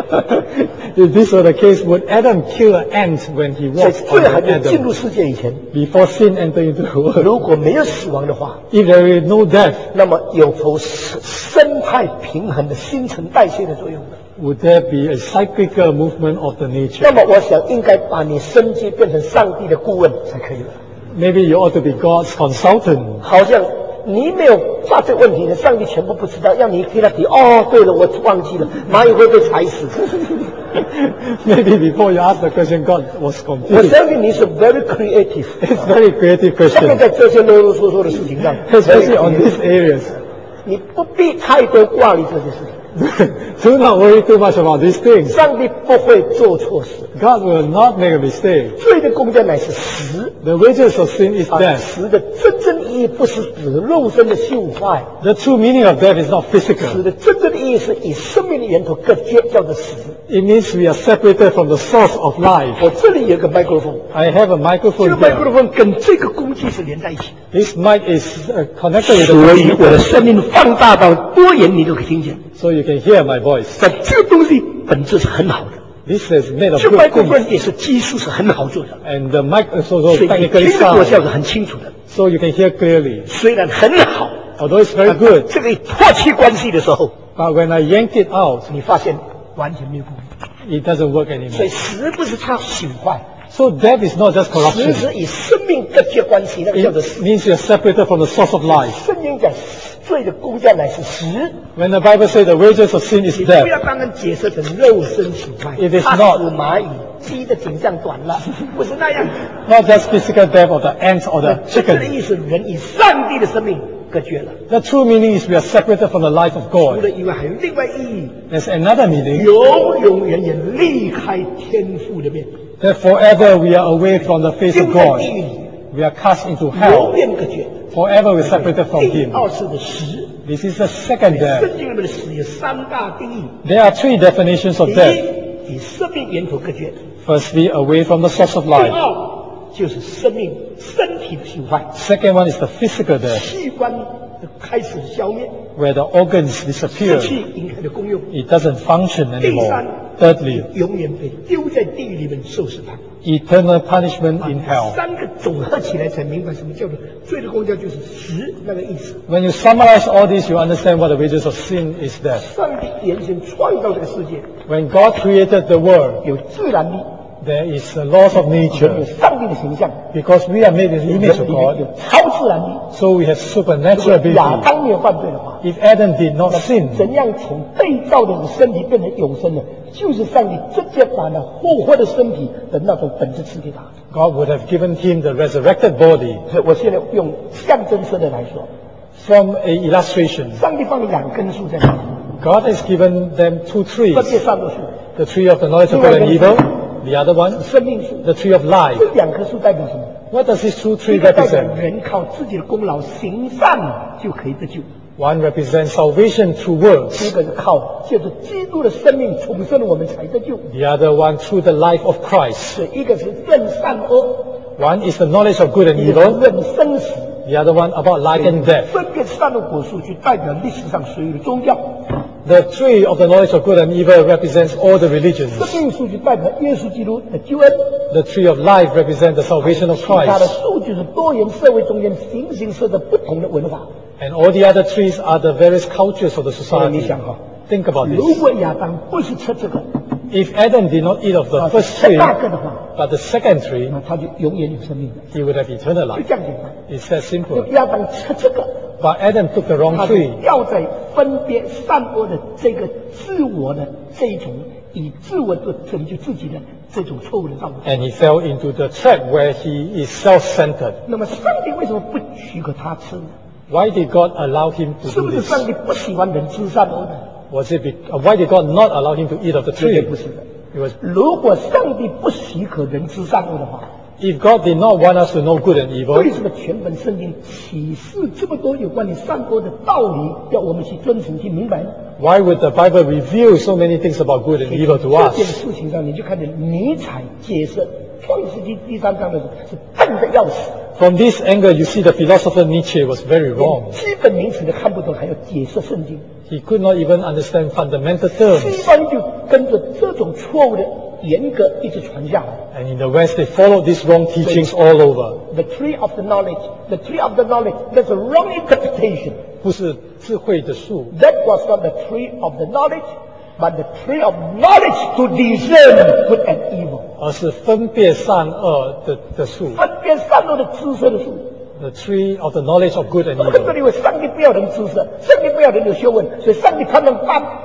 if this were the case, would Adam kill an ant when he
在
walked
罪
on
还
the
没有进入
Adam
世界以前，
before sin entered into the world?
如果没有死亡的话，
If there is no death,
那么有否生生态平衡的新陈代谢的作用呢？
would there be a cyclical movement of the
那
nature?
么我想应该把你升级变成上帝的顾问才可以了。
Maybe you ought to be God's consultant.
好像你没有把这个问题呢，上帝全部不知道，要你替他提。哦，对了，我忘记了，蚂蚁会被踩死。
Maybe before you ask the question, God was
我
confused.
相信你是 very creative，
It's very creative
特别
question,
在这些啰啰嗦嗦的事情上
especially on these areas.
你不必太多挂虑这些事情。
Do not worry too much about these things.
上帝不会做错事。
God will not make a mistake.
罪的工价乃是死。
The wages of sin is
啊
death.
死的真正意义不是指肉身的朽坏，
The true meaning of death is not
死
physical.
的真正的意义是以生命的源头割绝，叫做死。
It means we are separated from the source of life.
我这里有个麦克风，
I have a
这
microphone
个麦克
here.
风跟这个工具是连在一起的，
This mic is uh, connected with
所以
the
我的
computer,
声音放大到多远你都可以听见。
so you can hear my voice.
但这个东西本质是很好的，
This is made of
这麦
good
克风
things.
也是技术是很好做的，
And the mic is also
所以你
technically
听的过效
sound,
是很清楚的。
so you can hear clearly.
虽然很好，
Although it's very good,
这个脱去关系的时候，
but when I yank it out,
你发现完全没有功能。
it doesn't work
所以
anymore.
死不是它朽坏，
So death is not just
死
corruption.
是以生命割绝关系，那个叫
It
做死。
means you're separated from the source of life.
圣经讲罪的工价乃是死，
When the Bible says the wages of sin is
你不
death,
要当然解释成肉身朽坏，
It is
它
not.
死蚂蚁，鸡的颈项短了，不是那样。
not just physical death of the ants or
那
the
真正的
chicken.
意思，人以上帝的生命隔绝了。
The true meaning is we are separated from the life of
除
God.
了以外，还有另外意义，
There's another meaning
永永远远离开天父的面，
that forever we are away from the face
丢
of
在
God.
地狱里，
We are cast into
永
hell.
远隔绝。
Forever we're separated from
第
Him.
二次的死，
This is the second death.
圣经里面的死有三大定义。
There are three definitions of
第
death.
一，以生命源头隔绝；
Firstly, away from the source of
第
life.
二，就是生命身体的朽坏，
Second one is the physical death,
器官的开始消灭，
where the organs
失
disappear.
去应该的功用。
It doesn't function
第
anymore.
三，
Thirdly,
永远被丢在地狱里面受审判。
eternal punishment in hell.
三个总合起来才明白什么叫做罪的工价，就是死那个意思。
When you summarize all this, you understand what the wages of sin is death.
上帝原先创造这个世界，
When God created the world,
有自然力，
there is a laws of
人有
nature.
上帝的形象，
Because we are made in the
人
image of
里面有
God,
超自然力。
so we have
如果
supernatural
亚
ability.
当没有犯罪的话，
If Adam did not sin,
怎样从被造的身体变成永生的？就是上帝直接把那复活的身体的那种本质赐给他。
God would have given him the resurrected body.
所以我现在用象征式的来说，
From a illustration,
上帝放了两根树在那里，
God has given them two
分
trees.
别善恶树、
The tree of the knowledge of good and evil, the other one,
生命树。
the tree of life.
这两棵树代表什么？
What does these two
一
trees
个代表
represent?
人靠自己的功劳行善就可以得救，
One represents salvation through
一
works.
个是靠借着基督的生命重生了我们才得救。
The other one through the life of Christ.
所以一个是认善恶，
One is the knowledge of good and
一个是
evil.
认生死。
The other one about life and death.
分别善恶果树，就代表历史上所有的宗教；
The tree of the knowledge of good and evil represents all the religions.
生命树就代表耶稣基督的救恩。
The tree of life represents the salvation of
其他的
Christ.
树就是多元社会中间形形色色不同的文化。
And all the other trees are the various cultures of the
所以你
society.
想哈，
Think about
如
this.
果亚当不是吃这个，
If Adam did not eat of the
啊，
first
吃
tree,
那个的话，
but the second tree,
那他就永远有生命的，
he would have eternal
就
life.
这样简单。
It's that simple.
亚当吃这个，
But Adam took the wrong
他就
tree.
掉在分别善恶的这个自我的这一种以自我做拯救自己的这种错误的道路。
And he fell into the trap where he is self-centered.
那么上帝为什么不许可他吃呢？
Why did God allow him to
是
do
不是
this?
上帝不喜欢人知善恶呢？
Was it be, uh, why did God not allow him to eat of the
绝对
tree?
不是的。
It was,
如果上帝不许可人知善恶的话，
if God did not want us to know good and evil,
为什么全本圣经启示这么多有关于善恶的道理，要我们去遵循、去明白呢？
why would the Bible reveal so many things about good and evil to
这件
us?
事情上，你就看见尼采解释创世纪第三章的时候是笨的要死，
From this angle, you see the philosopher Nietzsche was very
连
wrong.
基本名词都看不懂，还要解释圣经。
He could not even understand fundamental
西
terms.
方就跟着这种错误的严格一直传下来。
And in the West, they followed these wrong teachings all over.
The tree of the knowledge, the tree of the knowledge, that's a wrong interpretation.
不是智慧的树，
That was not the tree of the knowledge, but the tree of knowledge to discern good and evil.
而是分别善恶的的树。
分辨善恶的知识的树。
The tree of the knowledge of good and
很多
evil.
人以为上帝不要人知识，上帝不要人有学问，所以上帝他们把人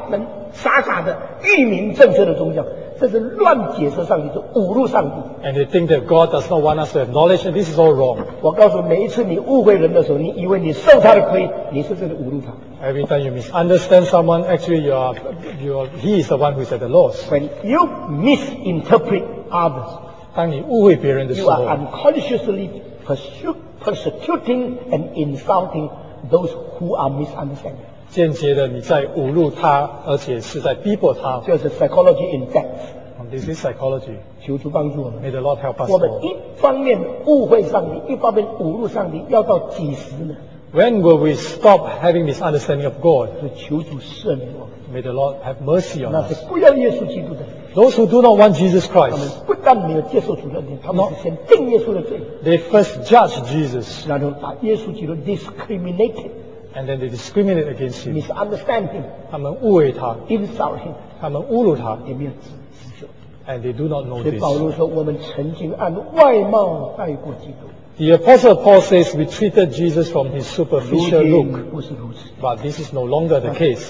傻傻的愚民政策的宗教，这是乱解释上帝，是侮辱上帝。
And they think that God does not want us to acknowledge that this is all wrong.
我告诉你，每一次你误会人的时候，你以为你受他的亏，你是真的侮辱他。
Every time you misunderstand someone, actually you are, you are, he is the one who is at the loss.
When you misinterpret others,
当你误会别人的时
you
候，
are unconsciously persecu- persecuting and insulting those who are misunderstanding.
间接的你在侮辱他，而且是在逼迫他。
这是 psychology in depth。
This is psychology.
求主帮助我们。
May the Lord help us
我们
all.
一方面误会上帝，一方面侮辱上帝，要到几时呢？
When will we stop having this understanding of God?
是求主赦免我们。
May the Lord have mercy on
那
us.
是不要耶稣基督的人，
Those who do not want Jesus
他们
Christ,
不但没有接受主的恩，他们是先定耶稣的罪，
they first judge Jesus,
然后把耶稣基督 discriminated,
and then they discriminate against him.
misunderstand him,
他们误会他，
insult him，
他们侮辱他，
也没有知知晓。
and they do not know
所以
this.
保罗说，我们曾经按外貌待过基督，
The Apostle Paul says we treated Jesus from his
如
superficial
今
look,
不是如此。
but this is no longer the case.